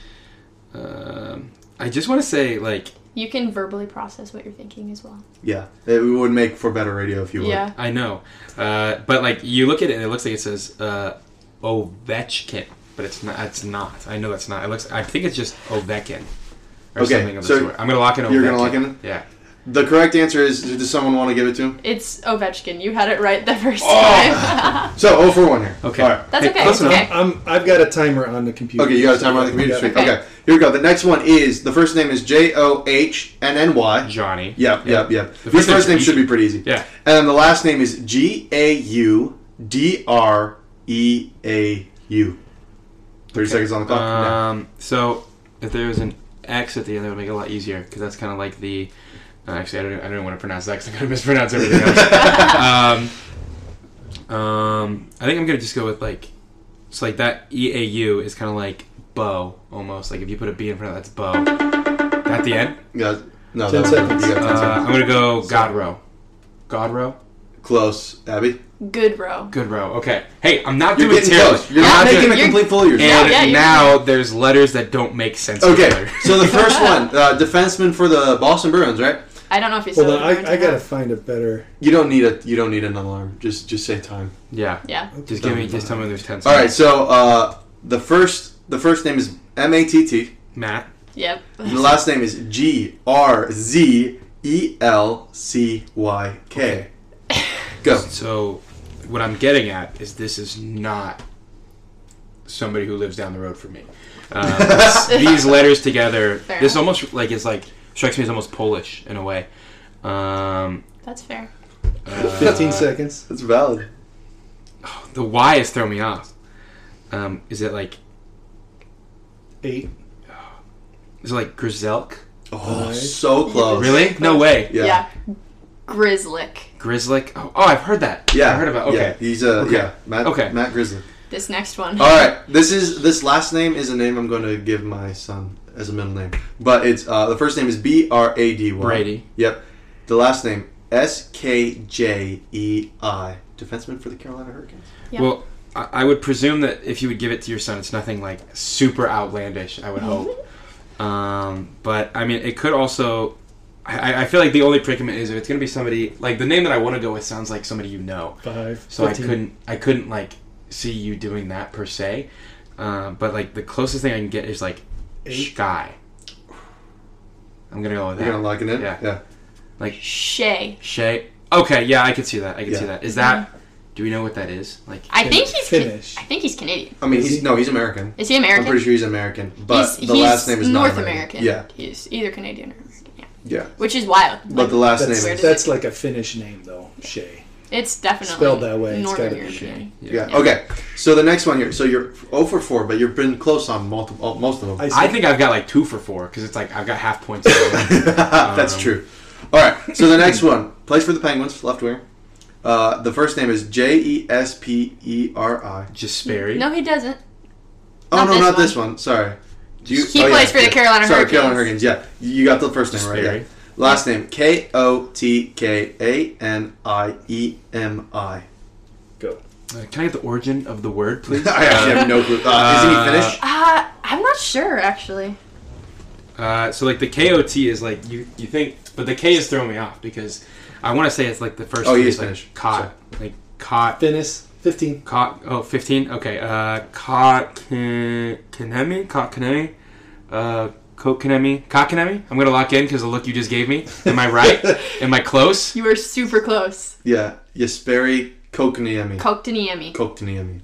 Um, I just want to say, like, You can verbally process what you're thinking as well. Yeah, it would make for better radio if you would. Yeah. I know, uh, but like you look at it and it looks like it says uh, Ovechkin, but it's not. It's not. I know it's not. It looks. I think it's just Ovechkin or Okay, something of the so sort. I'm gonna lock in Ovechkin. you're gonna lock in? Yeah. The correct answer is, does someone want to give it to him? It's Ovechkin. You had it right the first Oh! time. So, oh for one here. Okay. All right. That's Hey, okay. close It's enough. okay. I'm, I've got a timer on the computer. Okay, you got a so timer on the computer. we Sweet. got- Okay. Here we go. The next one is, the first name is J O H N N Y. Johnny. Yep, yep, yep. The His first first name name's should easy. be pretty easy. Yeah. And then the last name is G A U D R E A U. thirty seconds on the clock. Now. Um, so if there was an X at the end, that would make it a lot easier because that's kind of like the. Uh, actually, I don't. I don't want to pronounce that because I'm going to mispronounce everything else. um, um, I think I'm going to just go with like. It's like that E A U is kind of like bow almost. Like if you put a B in front of that, that's bow. At the end, You got, no, Ten that was- seconds. You got ten uh, seconds. I'm going to go Godrow. Godrow. Close. Abby? Good row. Good row. Okay. Hey, I'm not You're doing getting terrible. close. You're Yeah, not you're- making a you're- complete fool of yourself. And Yeah, yeah, you're now there's letters that don't make sense. Okay, together. so the first one, uh, defenseman for the Boston Bruins, right? I don't know if you Hold saw on, it. I, I gotta find a better. You don't need a you don't need an alarm. Just just say time. Yeah. Yeah. Just give me. Just tell me when there's ten. All right, seconds. so uh, the first the first name is M A T T. Matt. Yep. The last name is G R Z E L C Y K. Go. So, what I'm getting at is this is not somebody who lives down the road from me. Uh, this- these letters together, Fair this enough. almost like is like strikes me as almost Polish in a way. Um, That's fair. uh, Fifteen seconds. That's valid. The Y is throwing me off. Um, is it like Eight. is it like Grizelk? Oh, Nice. so close. Really? No way. Yeah. Yeah. Grizzlick. Grizzlick. Oh, oh, I've heard that. Yeah. I heard about. Okay. Yeah, he's uh, Okay. yeah, Matt. Okay. Matt Grizzly. This next one. All right, this is this last name is a name I'm going to give my son as a middle name, but it's uh, the first name is B R A D Y. Brady. Yep. The last name S K J E I. Defenseman for the Carolina Hurricanes. Yeah. Well, I I would presume that if you would give it to your son, it's nothing like super outlandish. I would hope. Um, but I mean, it could also. I, I feel like the only predicament is if it's going to be somebody like the name that I want to go with sounds like somebody you know. Five. So fifteen. I couldn't. I couldn't like see you doing that per se. Uh, but like the closest thing I can get is like sky. I'm gonna go with that. You're gonna lock it in? Yeah. Yeah. Like Shay. Shay. Okay, yeah, I could see that. I could Yeah. see that. Is that? Do we know what that is? Like, I think he's Finnish. Ca- I think he's Canadian. I mean, Is he's he? no, he's American. Is he American? I'm pretty sure he's American, but he's, the he's last name is North not American. Yeah, He's either Canadian or American. Yeah. yeah. Which is wild. But the last That's, name is that's like a Finnish name, though. Shay. It's definitely Spelled that way, it's Northern gotta be European. yeah. Okay, so the next one here. So you're zero for four, but you've been close on multiple, oh, most of them. I see. I think I've got like two for four because it's like I've got half points. That's Um, true. All right, so the next one plays for the Penguins, left winger. Uh, the first name is J E S P E R I. Jesperi. No, he doesn't. Oh Not no, this not one. this one. Sorry. Do you, He oh, plays for the Carolina Sorry, Hurricanes. Carolina Hurricanes. Yeah, you got the first name right. Yeah. Jesperi. Last name K O T K A N I E M I. Go. Uh, can I get the origin of the word, please? I actually have no clue. Uh, isn't he Finnish? Uh, I'm not sure actually. Uh, so like the K O T is like you you think, but the K is throwing me off because I want to say it's like the first. Oh, he one is like Finnish. Caught, like caught, Finnish. fifteen. caught. Oh, fifteen. Okay. Uh, caught Kanemi, caught Kanemi, uh, Kokanemi, Kakanemi. I'm gonna lock in because the look you just gave me. Am I right? Am I close? You were super close. Yeah, Jesperi Kokaniemi. Koktaniemi. Kokaniemi.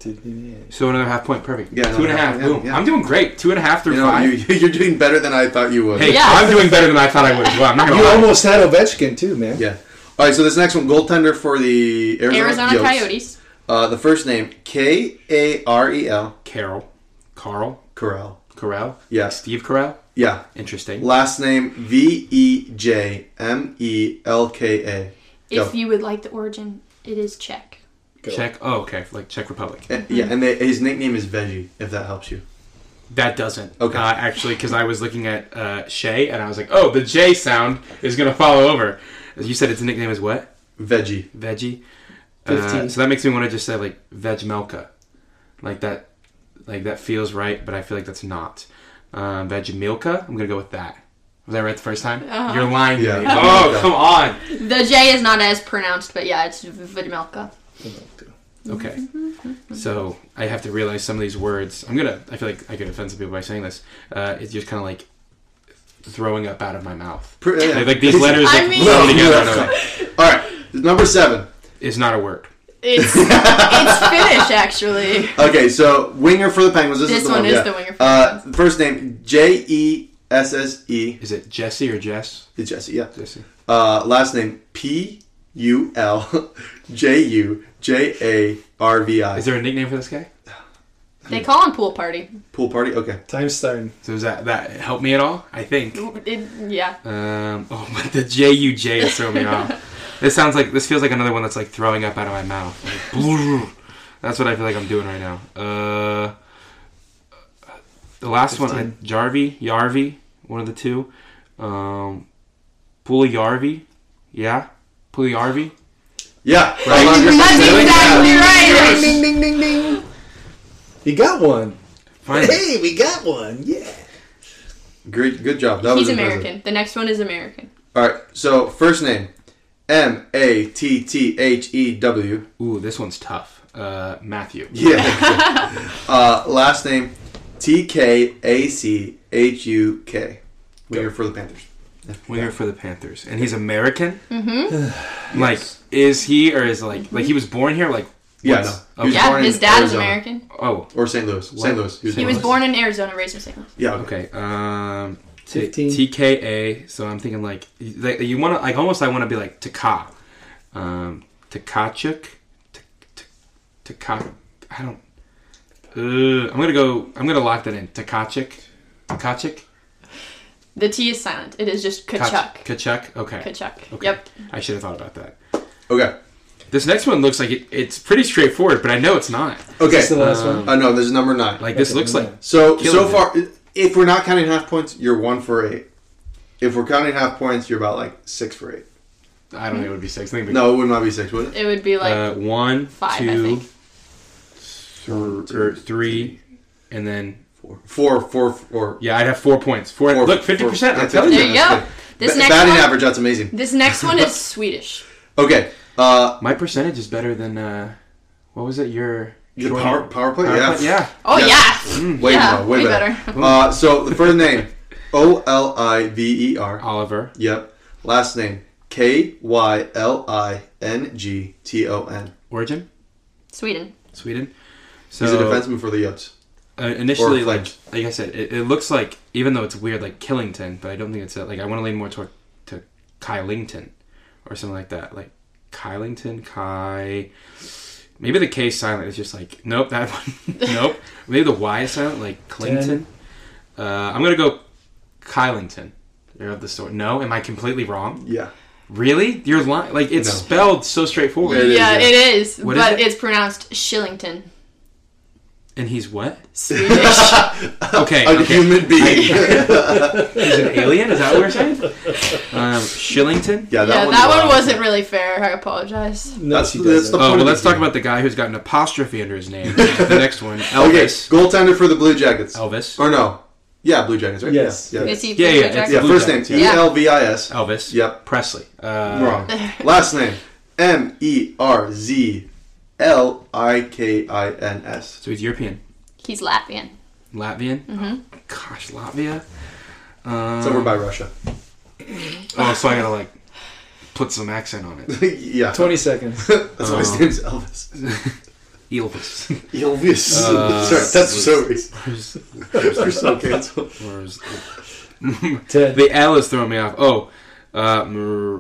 So another half point. Perfect. Yeah, two and a another half. half, yeah, Boom. yeah. I'm doing great. Two and a half through You know, five. you, you're doing better than I thought you would. Hey, Yeah. I'm doing better than I thought I would as well. I'm not gonna You lie. almost had Ovechkin, too, man. Yeah. All right, so this next one, goaltender for the Arizona, Arizona Yotes. Coyotes. Uh, the first name, K A R E L. Carol, Carl, Corral. Carell. Yeah. Steve Carell. Yeah. Interesting. Last name, V E J M E L K A. If Go. you would like the origin, it is Czech. Go. Czech. Oh, okay. Like Czech Republic. And- yeah, and they, his nickname is Veggie, if that helps you. That doesn't. Okay. Uh, actually, because I was looking at uh, Shay, and I was like, oh, the J sound is going to follow over. You said its nickname is what? Veggie. Veggie? Uh, fifteen. so that makes me want to just say, like, Veg Melka. Like that like that feels right, but I feel like that's not. Um, Veg Milka? I'm going to go with that. Was that right the first time? Uh-huh. You're lying to Yeah. me. Oh, come on. The J is not as pronounced, but yeah, it's Vidmelka. Okay. So I have to realize some of these words. I'm gonna. I feel like I could offend some people by saying this. Uh, it's just kind of like throwing up out of my mouth. Pr- yeah. Like, like these letters I like mean- flow No, together. no. No, no. All right, number seven. It's not a word. It's it's Finnish actually. Okay, so winger for the Penguins. This, This is the one one, is yeah. the winger for the uh, Penguins. First name, J E S S E. Is it Jesse or Jess? It's Jesse, yeah. Jesse. Uh, last name, P U L J U J A R V I. Is there a nickname for this guy? They call him Pool Party. Pool party? Okay. Time's starting. So does that that help me at all? I think. It, yeah. Um, oh, but the J U J is throwing me off. This sounds like this feels like another one that's like throwing up out of my mouth. Like, that's what I feel like I'm doing right now. Uh, the last one, I, Jarvi, Yarvi, one of the two. Um, Puliarvi, yeah, Puliarvi. Yeah. That's Right. exactly right. Ding, ding, ding, ding. You got one. Fine. Hey, we got one. Yeah. Great, good job. That He's was impressive. American. The next one is American. All right, so first name, M A T T H E W. Ooh, this one's tough. Uh, Matthew. Yeah. uh, last name, T K A C H U K. Winger for the Panthers. Winger for the Panthers, and he's American. Mm-hmm. Like, is he or is like like he was born here? Like, Yeah, what's- no. He Okay. was Yeah, born his in dad is Arizona. American. Oh, Or Saint Louis. Saint Louis. He He Saint was Louis. born in Arizona, raised in Saint Louis. Yeah. Okay. okay. Um, T- fifteen. T K A. So I'm thinking like, like you want to like almost I want to be like Taka, um, Takachuk, Taka. I don't. Uh, I'm gonna go. I'm gonna lock that in. Takachuk, Takachuk. The T is silent. It is just Kachuk. Kachuk. Okay. Kachuk. Okay. Yep. I should have thought about that. Okay. This next one looks like it, it's pretty straightforward, but I know it's not. Okay. This is the last Um, one. Uh, no, this is number nine. Like this Okay, looks no, like no. So Killing so it. far, if we're not counting half points, you're one for eight. If we're counting half points, you're about like six for eight. I don't think it would be six. I think it'd be, No, it would not be six, would it? It would be like uh, one, five, I two, think. th- or three, and then Four, four, four, four. yeah, I'd have four points. Four. four look, fifty percent. four- I'm telling There you. you go. This Ba- next batting one. average, that's amazing. This next one is Swedish. Okay. Uh, My percentage is better than uh, what was it? Your Good power, power play? Power Yeah. play? Yeah. Oh, Yeah. yeah. Mm, way Yeah, more, way, way better. better. uh, so, the first name, O L I V E R. Oliver. Yep. Last name, K Y L I N G T O N. Origin? Sweden. Sweden. So, He's a defenseman for the Yotes. Uh, initially, Or like Flames. like I said, it, it looks like, even though it's weird, like Killington, but I don't think it's a, like, I want to lean more toward to Kylington or something like that. Like Kylington, Kai. Maybe the K is silent. It's just like, nope, that one. Nope. Maybe the Y is silent, like Clinton. Uh, I'm going to go Kylington. You're of the story. No? Am I completely wrong? Yeah. Really? You're lying. Like, it's No. spelled so straightforward. It is, yeah, yeah. it is. What is but it? it's pronounced Shillington. And he's what? Swedish. Okay. A okay. human being. He's an alien? Is that what we're saying? Um, Shillington? yeah, that, yeah, one's that one wild. wasn't really fair. I apologize. No, That's- she that's doesn't. the- Oh, point well, of let's the talk game. about the guy who's got an apostrophe under his name. The next one. Okay, Elvis. goaltender for the Blue Jackets. Elvis. Or no. Yeah, Blue Jackets, right? Yes. Yeah. Is he Yeah, Blue yeah, it's- Jackets? Yeah, Blue first name, Jackets, E yeah. L V I S. Elvis. Yep. Presley. Uh, Wrong. Last name, M E R Z L I K I N S. So he's European. He's Latvian. Latvian? Mm-hmm. Gosh, Latvia? Um, It's over by Russia. Oh, so I gotta, like, put some accent on it. yeah. twenty seconds. That's why his name's Elvis. Elvis. Elvis. Uh, Sorry, that's so Where's- racist. You're so canceled. Where's Ten. the L is throwing me off. Oh, uh, Mer...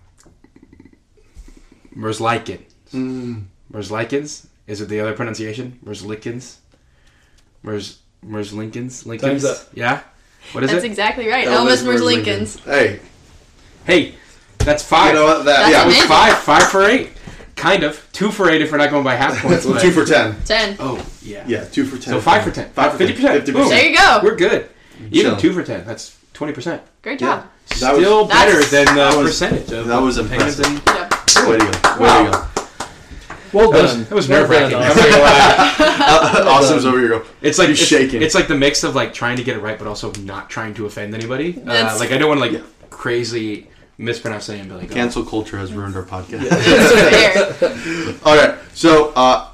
Merzlikins. Mm. Merzlikins? Is it the other pronunciation? Merzlikins? Merz... Merzlinkins? Lincolns? Time's up. Yeah? What is That's it? exactly right. Elvis Elvis Merz Lincoln. Lincolns. Hey, Hey, that's five. you know what? That, That's yeah. That was amazing. five. Five for eight. Kind of. Two for eight if we're not going by half points. Well, but- two for ten. Ten. Oh, yeah. Yeah, two for ten. So five for ten. Five for fifty percent. fifty percent. There you go. We're good. Even Chilling. two for ten. That's twenty percent. Great Yeah. job. That was- Still better That's- than the that was- percentage of that was Penguins impressive. and- Yeah. Way to go. Way Wow. to go. Well That was, done. that was Well nerve wracking. done, Uh, Awesome's over here. Go. It's like He's it's, shaking. It's like the mix of like trying to get it right, but also not trying to offend anybody. Uh, That's- like I don't want to like Yeah. crazy mispronounce it and be like, oh. Cancel culture has ruined our podcast. That's fair. All right, so uh,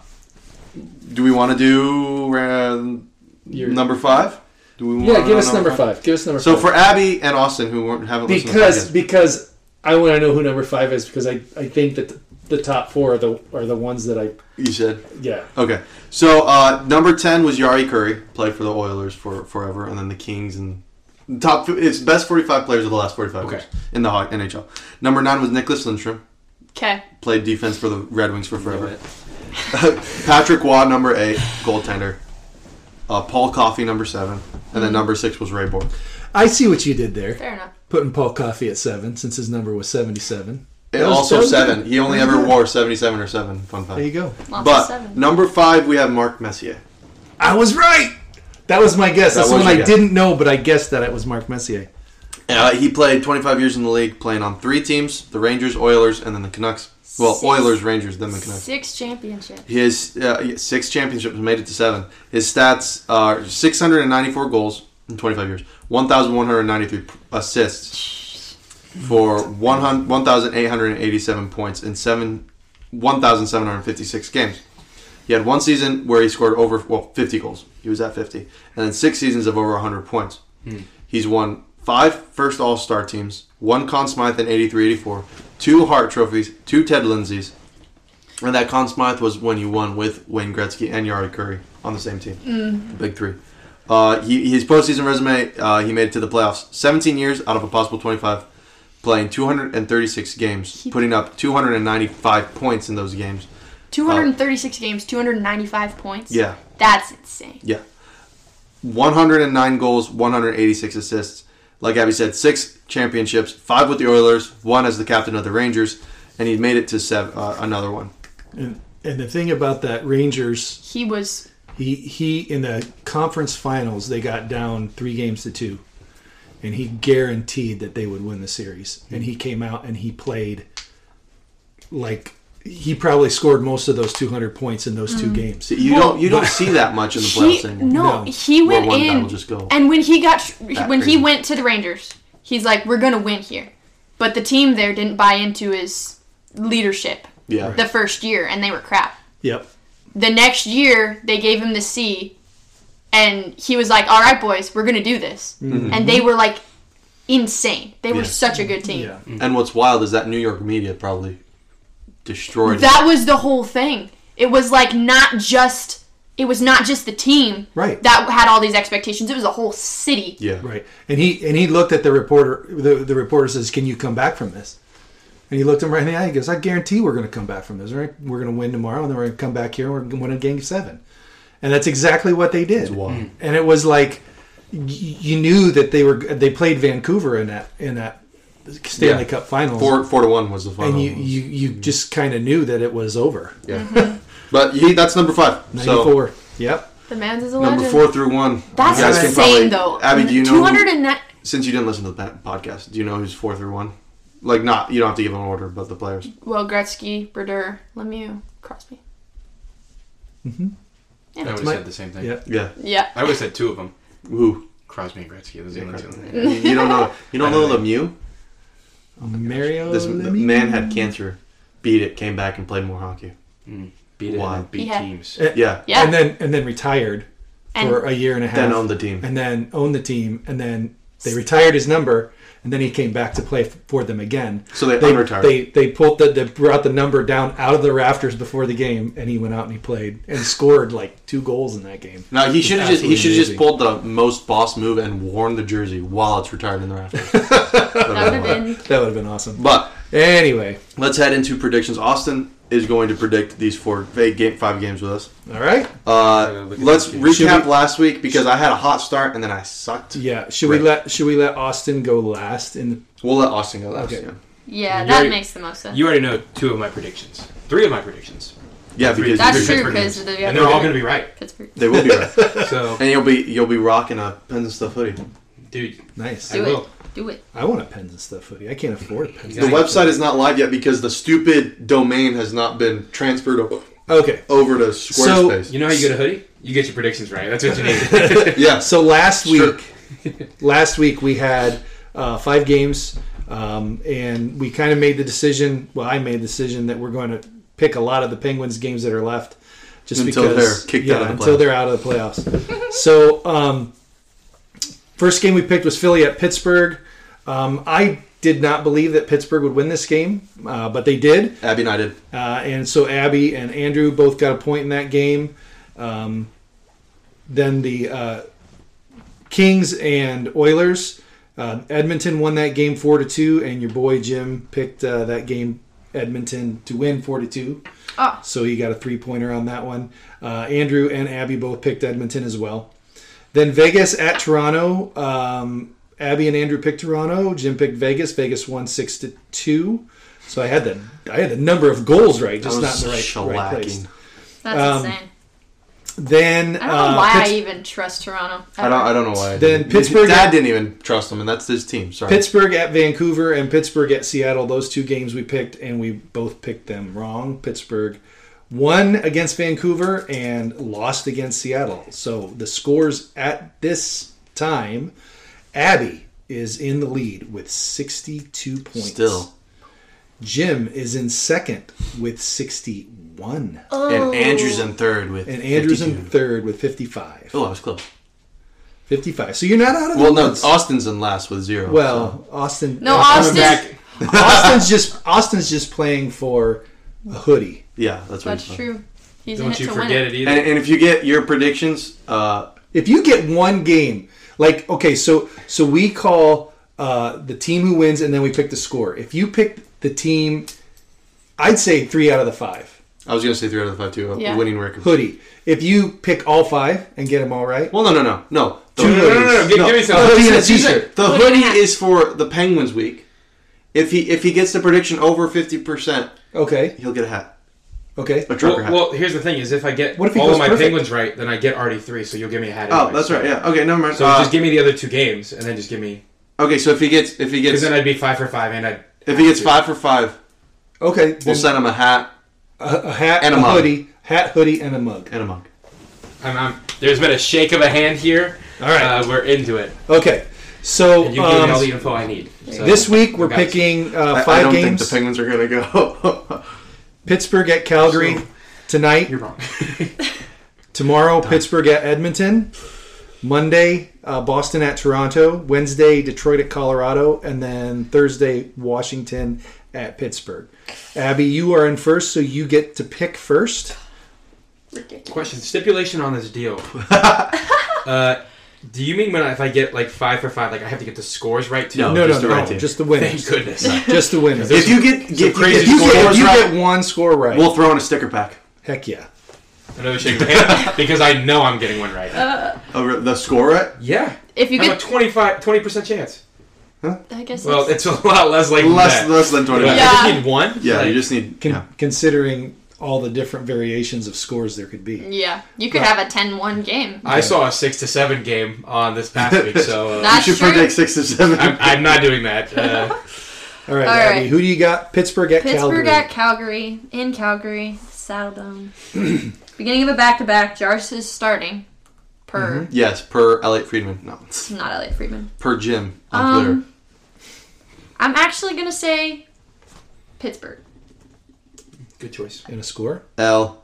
do we want to do uh, You're- number five? Do we? Yeah, wanna give know us number five. Give us number So five. for Abby and Austin, who weren't, haven't listened because to because I want to know who number five is because I, I think that the, the top four are the are the ones that I the podcast, you said. yeah Okay, so uh, number ten was Yari Curry, played for the Oilers for forever, and then the Kings and top. It's best forty-five players of the last forty-five Okay. years in the N H L. Number nine was Nicholas Lindstrom, Okay. played defense for the Red Wings for Love forever. it. Patrick Waugh, number eight, goaltender. Uh, Paul Coffey, number seven, and then number six was Ray Bork. I see what you did there, Fair enough. putting Paul Coffey at seven since his number was seventy-seven. And That was- also that was seven. good. He only ever wore seventy-seven or seven. Fun fact. There you go. Lots of But seven. number five, we have Mark Messier. I was right. That was my guess. That That's was one your I guess. didn't know, but I guessed that it was Mark Messier. Uh, he played twenty-five years in the league, playing on three teams: the Rangers, Oilers, and then the Canucks. Well, Six. Oilers, Rangers, then the Canucks. Six championships. His uh, six championships made it to seven. His stats are six hundred ninety-four goals in twenty-five years, one thousand one hundred ninety-three assists for one thousand eight hundred eighty-seven points in seven one thousand seven hundred fifty-six games. He had one season where he scored over well fifty goals. He was at fifty, and then six seasons of over one hundred points. Hmm. He's won five first All-Star teams, one Conn Smythe in eighty-three eighty-four, two Hart trophies, two Ted Lindsays, and that Conn Smythe was when he won with Wayne Gretzky and Yari Curry on the same team. The big three. Uh, he, his postseason resume, uh, he made it to the playoffs seventeen years out of a possible twenty-five, playing two hundred thirty-six games, putting up two hundred ninety-five points in those games. two hundred thirty-six games, two hundred ninety-five points. Yeah. That's insane. Yeah. one hundred nine goals, one hundred eighty-six assists. Like Abby said, six championships, five with the Oilers, one as the captain of the Rangers, and he made it to seven, uh, another one. And and the thing about that Rangers, He was he he in the conference finals they got down three games to two, and he guaranteed that they would win the series. And he came out and he played like he probably scored most of those two hundred points in those two games. See, you Well, don't you don't see that much in the playoffs he anymore. no, No. he Where went one guy in will just go and when he got that when crazy. he went to the Rangers, he's like, we're gonna win here, but the team there didn't buy into his leadership Yeah. the first year, and they were crap. Yep. the next year they gave him the C, and he was like, "All right, boys, we're gonna do this," Mm-hmm. and they were like insane. They were Yeah. such a good team. Yeah. And what's wild is that New York media probably destroyed That was the whole thing. It was like not just it was not just the team Right. that had all these expectations. It was a whole city. it. Yeah. Right. And he and he looked at the reporter. The, the reporter says, "Can you come back from this?" And he looked him right in the eye. He goes, "I guarantee we're going to come back from this. Right? We're going to win tomorrow, and then we're going to come back here and we're going to win a game seven." And that's exactly what they did. wild. And it was like y- you knew that they were they played Vancouver in that in that Stanley Yeah. Cup Finals, Four four to one was the final. and you you, you just kind of knew that it was over. yeah. But he that's number five. So ninety-four. Yep. The man's is a number legend. four through one. That's You guys can insane, probably- though. Abby, do you know? Two who- hundred and nine. Since you didn't listen to the pa- podcast, do you know who's four through one? Like, not you don't have to give an order, but the players. Well, Gretzky, Brodeur, Lemieux, Crosby. I would have My- said the same thing. Yeah. Yeah. Yeah. I would have said two of them. Who? Crosby and Gretzky. Those are the only two. You don't know. You don't know Lemieux. Mario. This Lemieux? man had cancer, beat it, came back and played more hockey. Beat it Why? and beat He had- teams. Uh, Yeah. Yeah. And then and then retired And- for a year and a half. Then owned the team. And then owned the team. And then they retired his number. And then he came back to play f- for them again. So they they unretired. They they pulled the they brought the number down out of the rafters before the game, and he went out and he played and scored like two goals in that game. No, he should have just he absolutely should have just amazing. pulled the most boss move and worn the jersey while it's retired in the rafters. That would have been. That would have been awesome. But Anyway, let's head into predictions. Austin is going to predict these four eight game five games with us. all right. Uh, look at let's these games. Should recap we- last week because I had a hot start and then I sucked. Yeah. Should we Right. let Should we let Austin go last in the We'll let Austin go last. Okay. Yeah, Yeah, You that already- makes the most sense. You already know two of my predictions. Three of my predictions. yeah Three- because That's three true, Pittsburgh 'cause games. the- And they're all going to be right. Pittsburgh. they will be right. So, And you'll be you'll be rocking a Pens and Stuff hoodie. dude, nice? I Do will. it. Do it. I want a Pens and Stuff hoodie. I can't afford Pens. The website is not live yet because the stupid domain has not been transferred o- Okay. over to Squarespace. You know how you get a hoodie? You get your predictions right. That's what you need. yeah. So last Sure. week, last week we had uh, five games, um, and we kind of made the decision. Well, I made the decision that we're going to pick a lot of the Penguins games that are left, just Until because they're kicked yeah, out of the until playoffs. they're out of the playoffs. So, um, first game we picked was Philly at Pittsburgh. Um, I did not believe that Pittsburgh would win this game, uh, but they did. Abby and I did. Uh, and so Abby and Andrew both got a point in that game. Um, then the uh, Kings and Oilers. Uh, Edmonton won that game four to two, and your boy Jim picked uh, that game Edmonton to win four to two. Oh. So he got a three pointer on that one. Uh, Andrew and Abby both picked Edmonton as well. Then Vegas at Toronto. Um, Abby and Andrew picked Toronto. Jim picked Vegas. Vegas won six to two. So I had the I had the number of goals right, just That not was in the right, right place. shellacking. That's Um, insane. Then I don't know uh, why Pitts- I even trust Toronto. I don't. I don't know why. I Then didn't. Pittsburgh- Dad didn't even trust him, and that's his team. Sorry. Pittsburgh at Vancouver and Pittsburgh at Seattle. Those two games we picked, and we both picked them wrong. Pittsburgh won against Vancouver and lost against Seattle. So the scores at this time, Abby is in the lead with sixty-two points. Still. Jim is in second with sixty-one. And Andrew's in third with. And Andrew's in fifty-two. third with fifty-five. Oh, I was close. fifty-five. So you're not out of the Well, no, woods. Austin's in last with zero. Well, Austin. No, Austin- Austin. Austin's just Austin's just playing for a hoodie. so- yeah, that's what. That's he's true. He's in Don't it you to forget win it it. either. And, and if you get your predictions, uh, If you get one game, like okay, so so we call uh, the team who wins, and then we pick the score. If you pick the team, I'd say three out of the five I was going to say three out of the five too. A Yeah. winning record. hoodie. If you pick all five and get them all right, Well, no, no, no, no. The Two No, no, no, no, hoodies- give, give me some. a hoodie and a Listen, listen, t-shirt. The Hoodie and a hoodie hat. is for the Penguins week. If he if he gets the prediction over fifty percent, Okay, he'll get a hat, okay. a trucker Well, hat. well, here's the thing: is if I get What if he all goes of my perfect? Penguins right, then I get already three. So you'll give me a hat. oh, anyway. that's right. Yeah. Okay. Never mind. So Uh, just give me the other two games, and then just give me okay. So if he gets if he because gets then I'd be five for five, and I'd if he gets five for five, Okay, we'll then send him a hat a, a hat and and a a, mug. hoodie, hat, hoodie, and a mug. and a mug. I'm, I'm, there's been a shake of a hand here. All right. uh, we're into it. Okay, so And you gave me um, all the info I need. So, this week we're we got you. picking uh, I, five I don't games. think the Penguins are going to go. Pittsburgh at Calgary. Tonight, You're wrong. tomorrow, Pittsburgh at Edmonton. Monday, uh, Boston at Toronto. Wednesday, Detroit at Colorado. And then Thursday, Washington at Pittsburgh. Abby, you are in first, so you get to pick first. Ridiculous. Question: stipulation on this deal. uh, do you mean when I, if I get like five for five, like I have to get the scores right too? No, No, just no, the no, right team. just the winners. Thank goodness. Just the winners. If you get, get, crazy if you If get, you right, get one score right, we'll throw in a sticker pack. heck yeah. Another shake of the hand because I know I'm getting one right. Oh, the score right? yeah. If you I have get, a twenty-five, twenty percent chance. I guess. Well, that's- it's a lot less like Less, that. less than twenty. Yeah. Yeah. I just need one. Yeah, Like, you just need. Con- yeah. Considering all the different variations of scores there could be. yeah, you could have a ten one game. I saw a six to seven game on this past week, so uh, That's You should true. predict six to seven. I'm, I'm not doing that. Uh, All right, All Abby, right. who do you got? Pittsburgh at Pittsburgh Calgary. at Calgary, in Calgary, Saddledome. Beginning of a back-to-back, Jarvis is starting. Per, Yes, per Elliot Friedman. No, it's not Elliot Friedman. per Jim on Twitter. Um, I'm actually going to say Pittsburgh. good choice. And a score? L.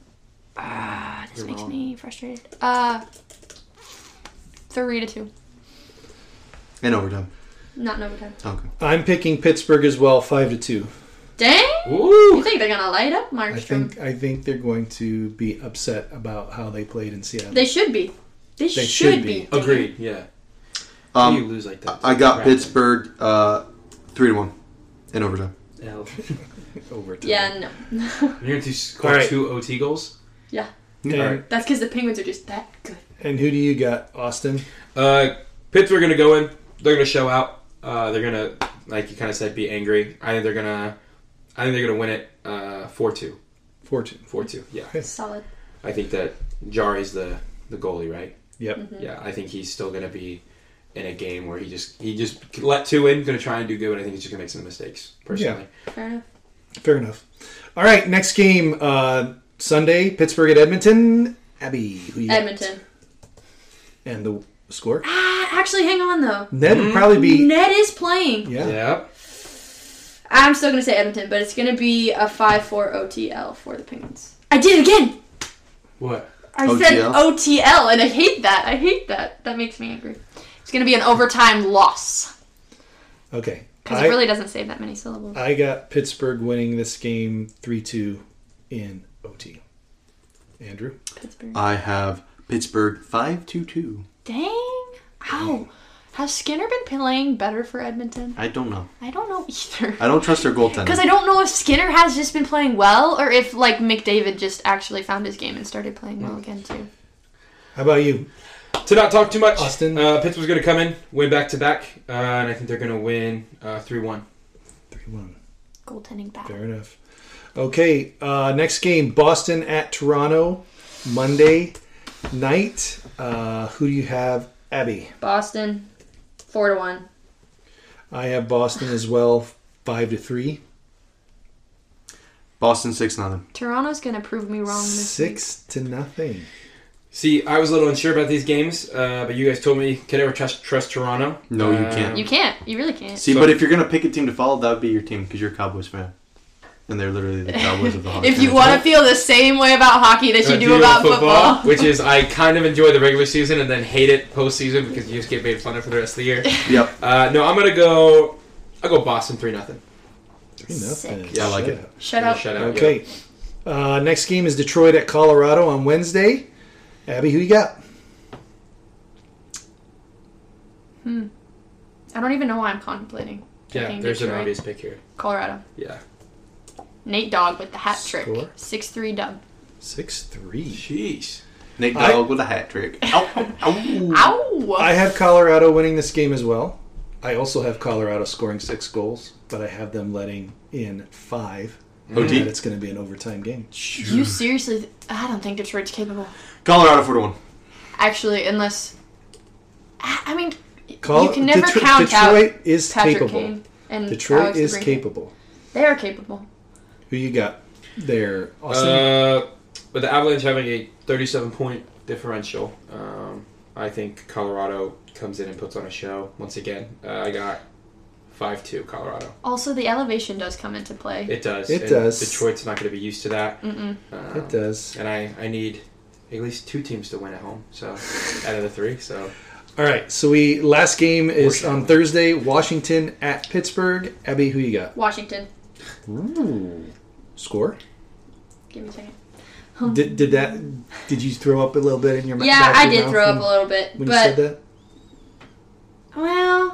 Ah, this You're makes wrong. me frustrated. Uh, three to two. In overtime. Not in overtime. Okay. I'm picking Pittsburgh as well, five to two. Dang! You Ooh. think they're going to light up I Markstrom? think I think they're going to be upset about how they played in Seattle. They should be. They, They should, should be. be. Agreed. Yeah. How do you Um, lose like that? I got Crap. Pittsburgh uh, three to one in overtime. L. Overtime. Yeah, no. You're going to score All right. two O T goals? yeah. And, All right. That's because the Penguins are just that good. and who do you got, Austin? Uh, Pittsburgh going to go in. They're going to show out. Uh, they're going to, like you kind of said, be angry. I think they're going to. I think they're going to win it uh, four two. Four two. four two, yeah. Solid. I think that Jari's the, the goalie, right? Yep. Mm-hmm. Yeah, I think he's still going to be in a game where he just he just let two in, going to try and do good, and I think he's just going to make some mistakes, personally. Fair enough. Fair enough. All right, next game, uh, Sunday, Pittsburgh at Edmonton. Abby, who you got? Edmonton. And the score? Ah, actually, hang on though. Ned would probably be. Ned is playing. Yeah. Yeah. I'm still gonna say Edmonton, but it's gonna be a five four O T L for the Penguins. I did it again. What? I O T said L? O T L, and I hate that. I hate that. That makes me angry. It's gonna be an overtime loss Okay. because I, it really doesn't say that many syllables. I got Pittsburgh winning this game three two in O T. Andrew? Pittsburgh. I have Pittsburgh five to two. Dang. Ow. Has Skinner been playing better for Edmonton? I don't know. I don't know either. I don't trust their goaltender. Because I don't know if Skinner has just been playing well or if, like, McDavid just actually found his game and started playing well again, too. How about you? To not talk too much, Austin? Uh, Pittsburgh's going to come in, win back to back, uh, and I think they're going to win uh, three one. three one. Goaltending battle. Fair enough. Okay, uh, next game, Boston at Toronto, Monday night. Uh, who do you have, Abby? Boston, four to one. I have Boston as well, five to three. Boston six nothing. Toronto's gonna prove me wrong this Six to nothing. See, I was a little unsure about these games, uh, but you guys told me, can I ever trust, trust Toronto? No, you Uh, can't. week. You can't. You really can't. See, So- but if you're gonna pick a team to follow, that would be your team because you're a Cowboys fan, and they're literally the Cowboys of the hockey. If you fans. want to feel the same way about hockey that you Uh, do about football. which is I kind of enjoy the regular season and then hate it postseason because you just get made fun of for the rest of the year. Yep. Uh, no, I'm gonna go. I'll go Boston three nothing. Three nothing. Sick. Yeah, I like it. Shut up. Shut out. Okay. Uh, next game is Detroit at Colorado on Wednesday. Abby, who you got? I don't even know why I'm contemplating. Yeah, picking there's an Detroit. obvious pick here. Colorado. Yeah. Nate Dogg with the hat trick. Score? six three dub. six three. Jeez. Nate I- Dogg with a hat trick. Ow, ow, ow. Ow! I have Colorado winning this game as well. I also have Colorado scoring six goals, but I have them letting in five. O T? And it's going to be an overtime game. You seriously? I don't think Detroit's capable. Colorado four to one. Actually, unless. I I mean, Col- you can never Detro- count Detroit out is Patrick capable. Kane and Detroit Alex is DeBrincat. capable. They are capable. Who you got there, Austin? Uh, with the Avalanche having a thirty-seven point differential, um, I think Colorado comes in and puts on a show once again. Uh, I got five two Colorado. Also, the elevation does come into play. It does. It and does. Detroit's not going to be used to that. Mm-mm. Um, It does. And I, I need at least two teams to win at home. So out of the three. So All right, so we last game is on Thursday. Washington at Pittsburgh. Abby, who you got? Washington. Ooh. Score? Give me a second. Did did that? Did you throw up a little bit in your mouth? Yeah, I did throw up a little bit, when but you said that. well,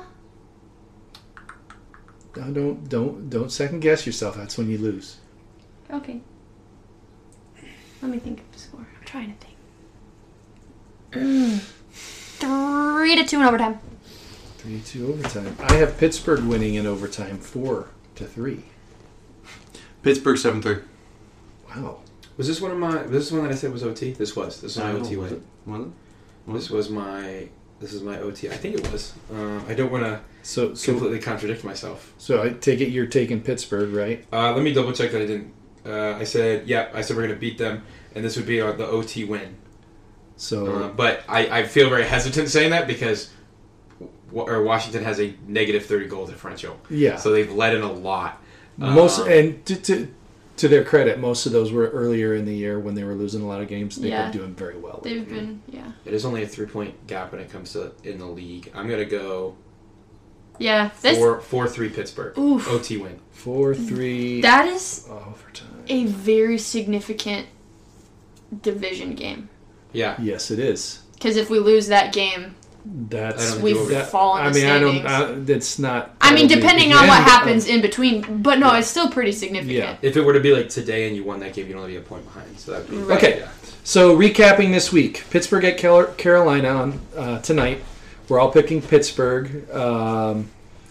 No, don't don't don't second guess yourself. That's when you lose. okay. Let me think of the score. I'm trying to think. Three to two in overtime. Three to two overtime. I have Pittsburgh winning in overtime, four to three. Pittsburgh seven three. Wow. was this one of my? Was this one that I said was O T? This was. This was my I O T don't know, win. was it? Was it? This was my. This is my O T. I think it was. Uh, I don't want to So so completely contradict myself. so I take it you're taking Pittsburgh, right? Uh, let me double check that I didn't. Uh, I said, yeah, I said we're going to beat them, and this would be our, the O T win. So Uh, but I, I feel very hesitant saying that because w- or Washington has a negative thirty goal differential. yeah. So they've let in a lot. Most Um, and to, to to their credit, most of those were earlier in the year when they were losing a lot of games. They've Yeah. been doing very well. They've been, yeah. It is only a three point gap when it comes to in the league. I'm going to go Yeah, this, four, four three Pittsburgh. Oof. O T win. Four three that is overtime. a very significant division game. Yeah. Yes, it is. Because if we lose that game, That's I don't we've do that, fallen I the mean, I don't. standings. I, that's not. I mean, probably depending the on what end of- happens in between, but no, it's still pretty significant. Yeah. If it were to be like today and you won that game, you'd only be a point behind. So that'd be Right. Okay. Yeah. So recapping this week, Pittsburgh at Cal- Carolina on uh, tonight. We're all picking Pittsburgh. Um,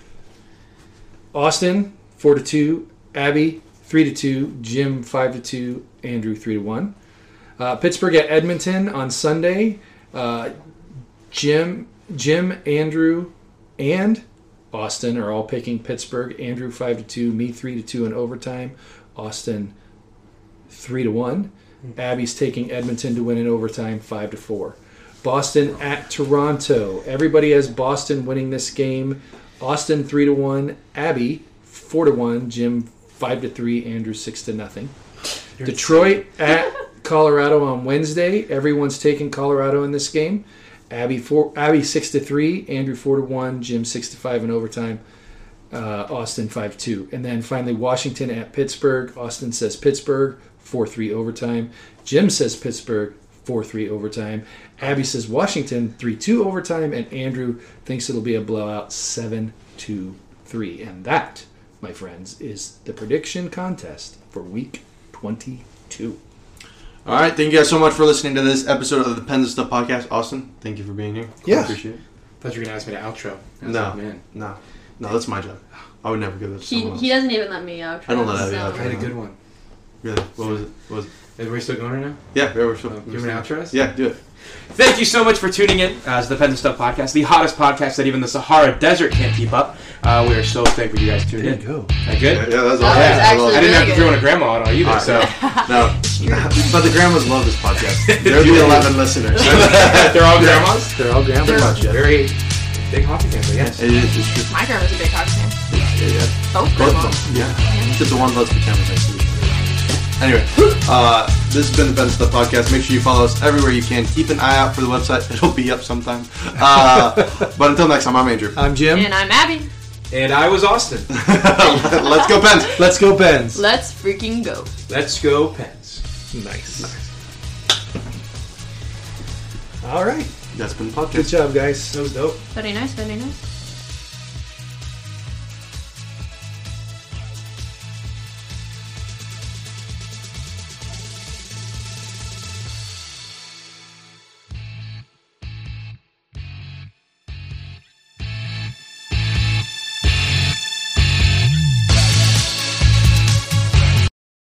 Austin four to two, Abby three to two, Jim five to two, Andrew three to one. Uh, Pittsburgh at Edmonton on Sunday. Uh, Jim, Jim, Andrew, and Austin are all picking Pittsburgh. Andrew five to two, me three to two in overtime. Austin three to one. Abby's taking Edmonton to win in overtime, five to four. Boston at Toronto. Everybody has Boston winning this game. Austin three to one. Abby four to one. Jim five to three. Andrew six to nothing. Detroit at Colorado on Wednesday. Everyone's taking Colorado in this game. Abby four. Abby six to three. Andrew four to one. Jim six to five in overtime. Uh, Austin five to two. And then finally Washington at Pittsburgh. Austin says Pittsburgh four three overtime. Jim says Pittsburgh four three overtime. Abby says Washington three two overtime. And Andrew thinks it'll be a blowout seven to three. And that, my friends, is the prediction contest for week twenty-two. All right, thank you guys so much for listening to this episode of the Pens and Stuff podcast. Austin, thank you for being here. Yeah. I appreciate it. I thought you were going to ask me to outro. I was No, like, man. no, no, that's my job. I would never give that to He, someone else. he doesn't even let me out. I don't let Abby so. out. I had a good one. Really? What was it? What was it? Is we still going right now? Yeah, yeah, we're still. Uh, give me an outro? Yeah, do it. Thank you so much for tuning in uh, to the Pens and Stuff podcast, the hottest podcast that even the Sahara Desert can't keep up. Uh, we are so thankful you guys tuned There in. you go. That good? Yeah, yeah that's That all. was Yeah, actually I didn't have really to throw in good. a grandma on all either, All so right. No, but the grandmas love this podcast. They're the eleven listeners. they're all grandmas. They're all grandma They're- podcast. Very big hockey fans, I guess. It is. It's true. My grandma's a big hockey fan. Yeah, yeah. Both Both of grandmas. them. Yeah. Except the one loves the camera next to me. Anyway, uh, this has been the Pens and Stuff podcast. Make sure you follow us everywhere you can. Keep an eye out for the website. It'll be up sometime. Uh, but until next time, I'm Andrew. I'm Jim. And I'm Abby. And I was Austin. Let's go, Pens. Let's go, Pens. Let's freaking go. Let's go, Pens. Nice. All right. That's been the Good podcast. job, guys. That was dope. Very nice, very nice.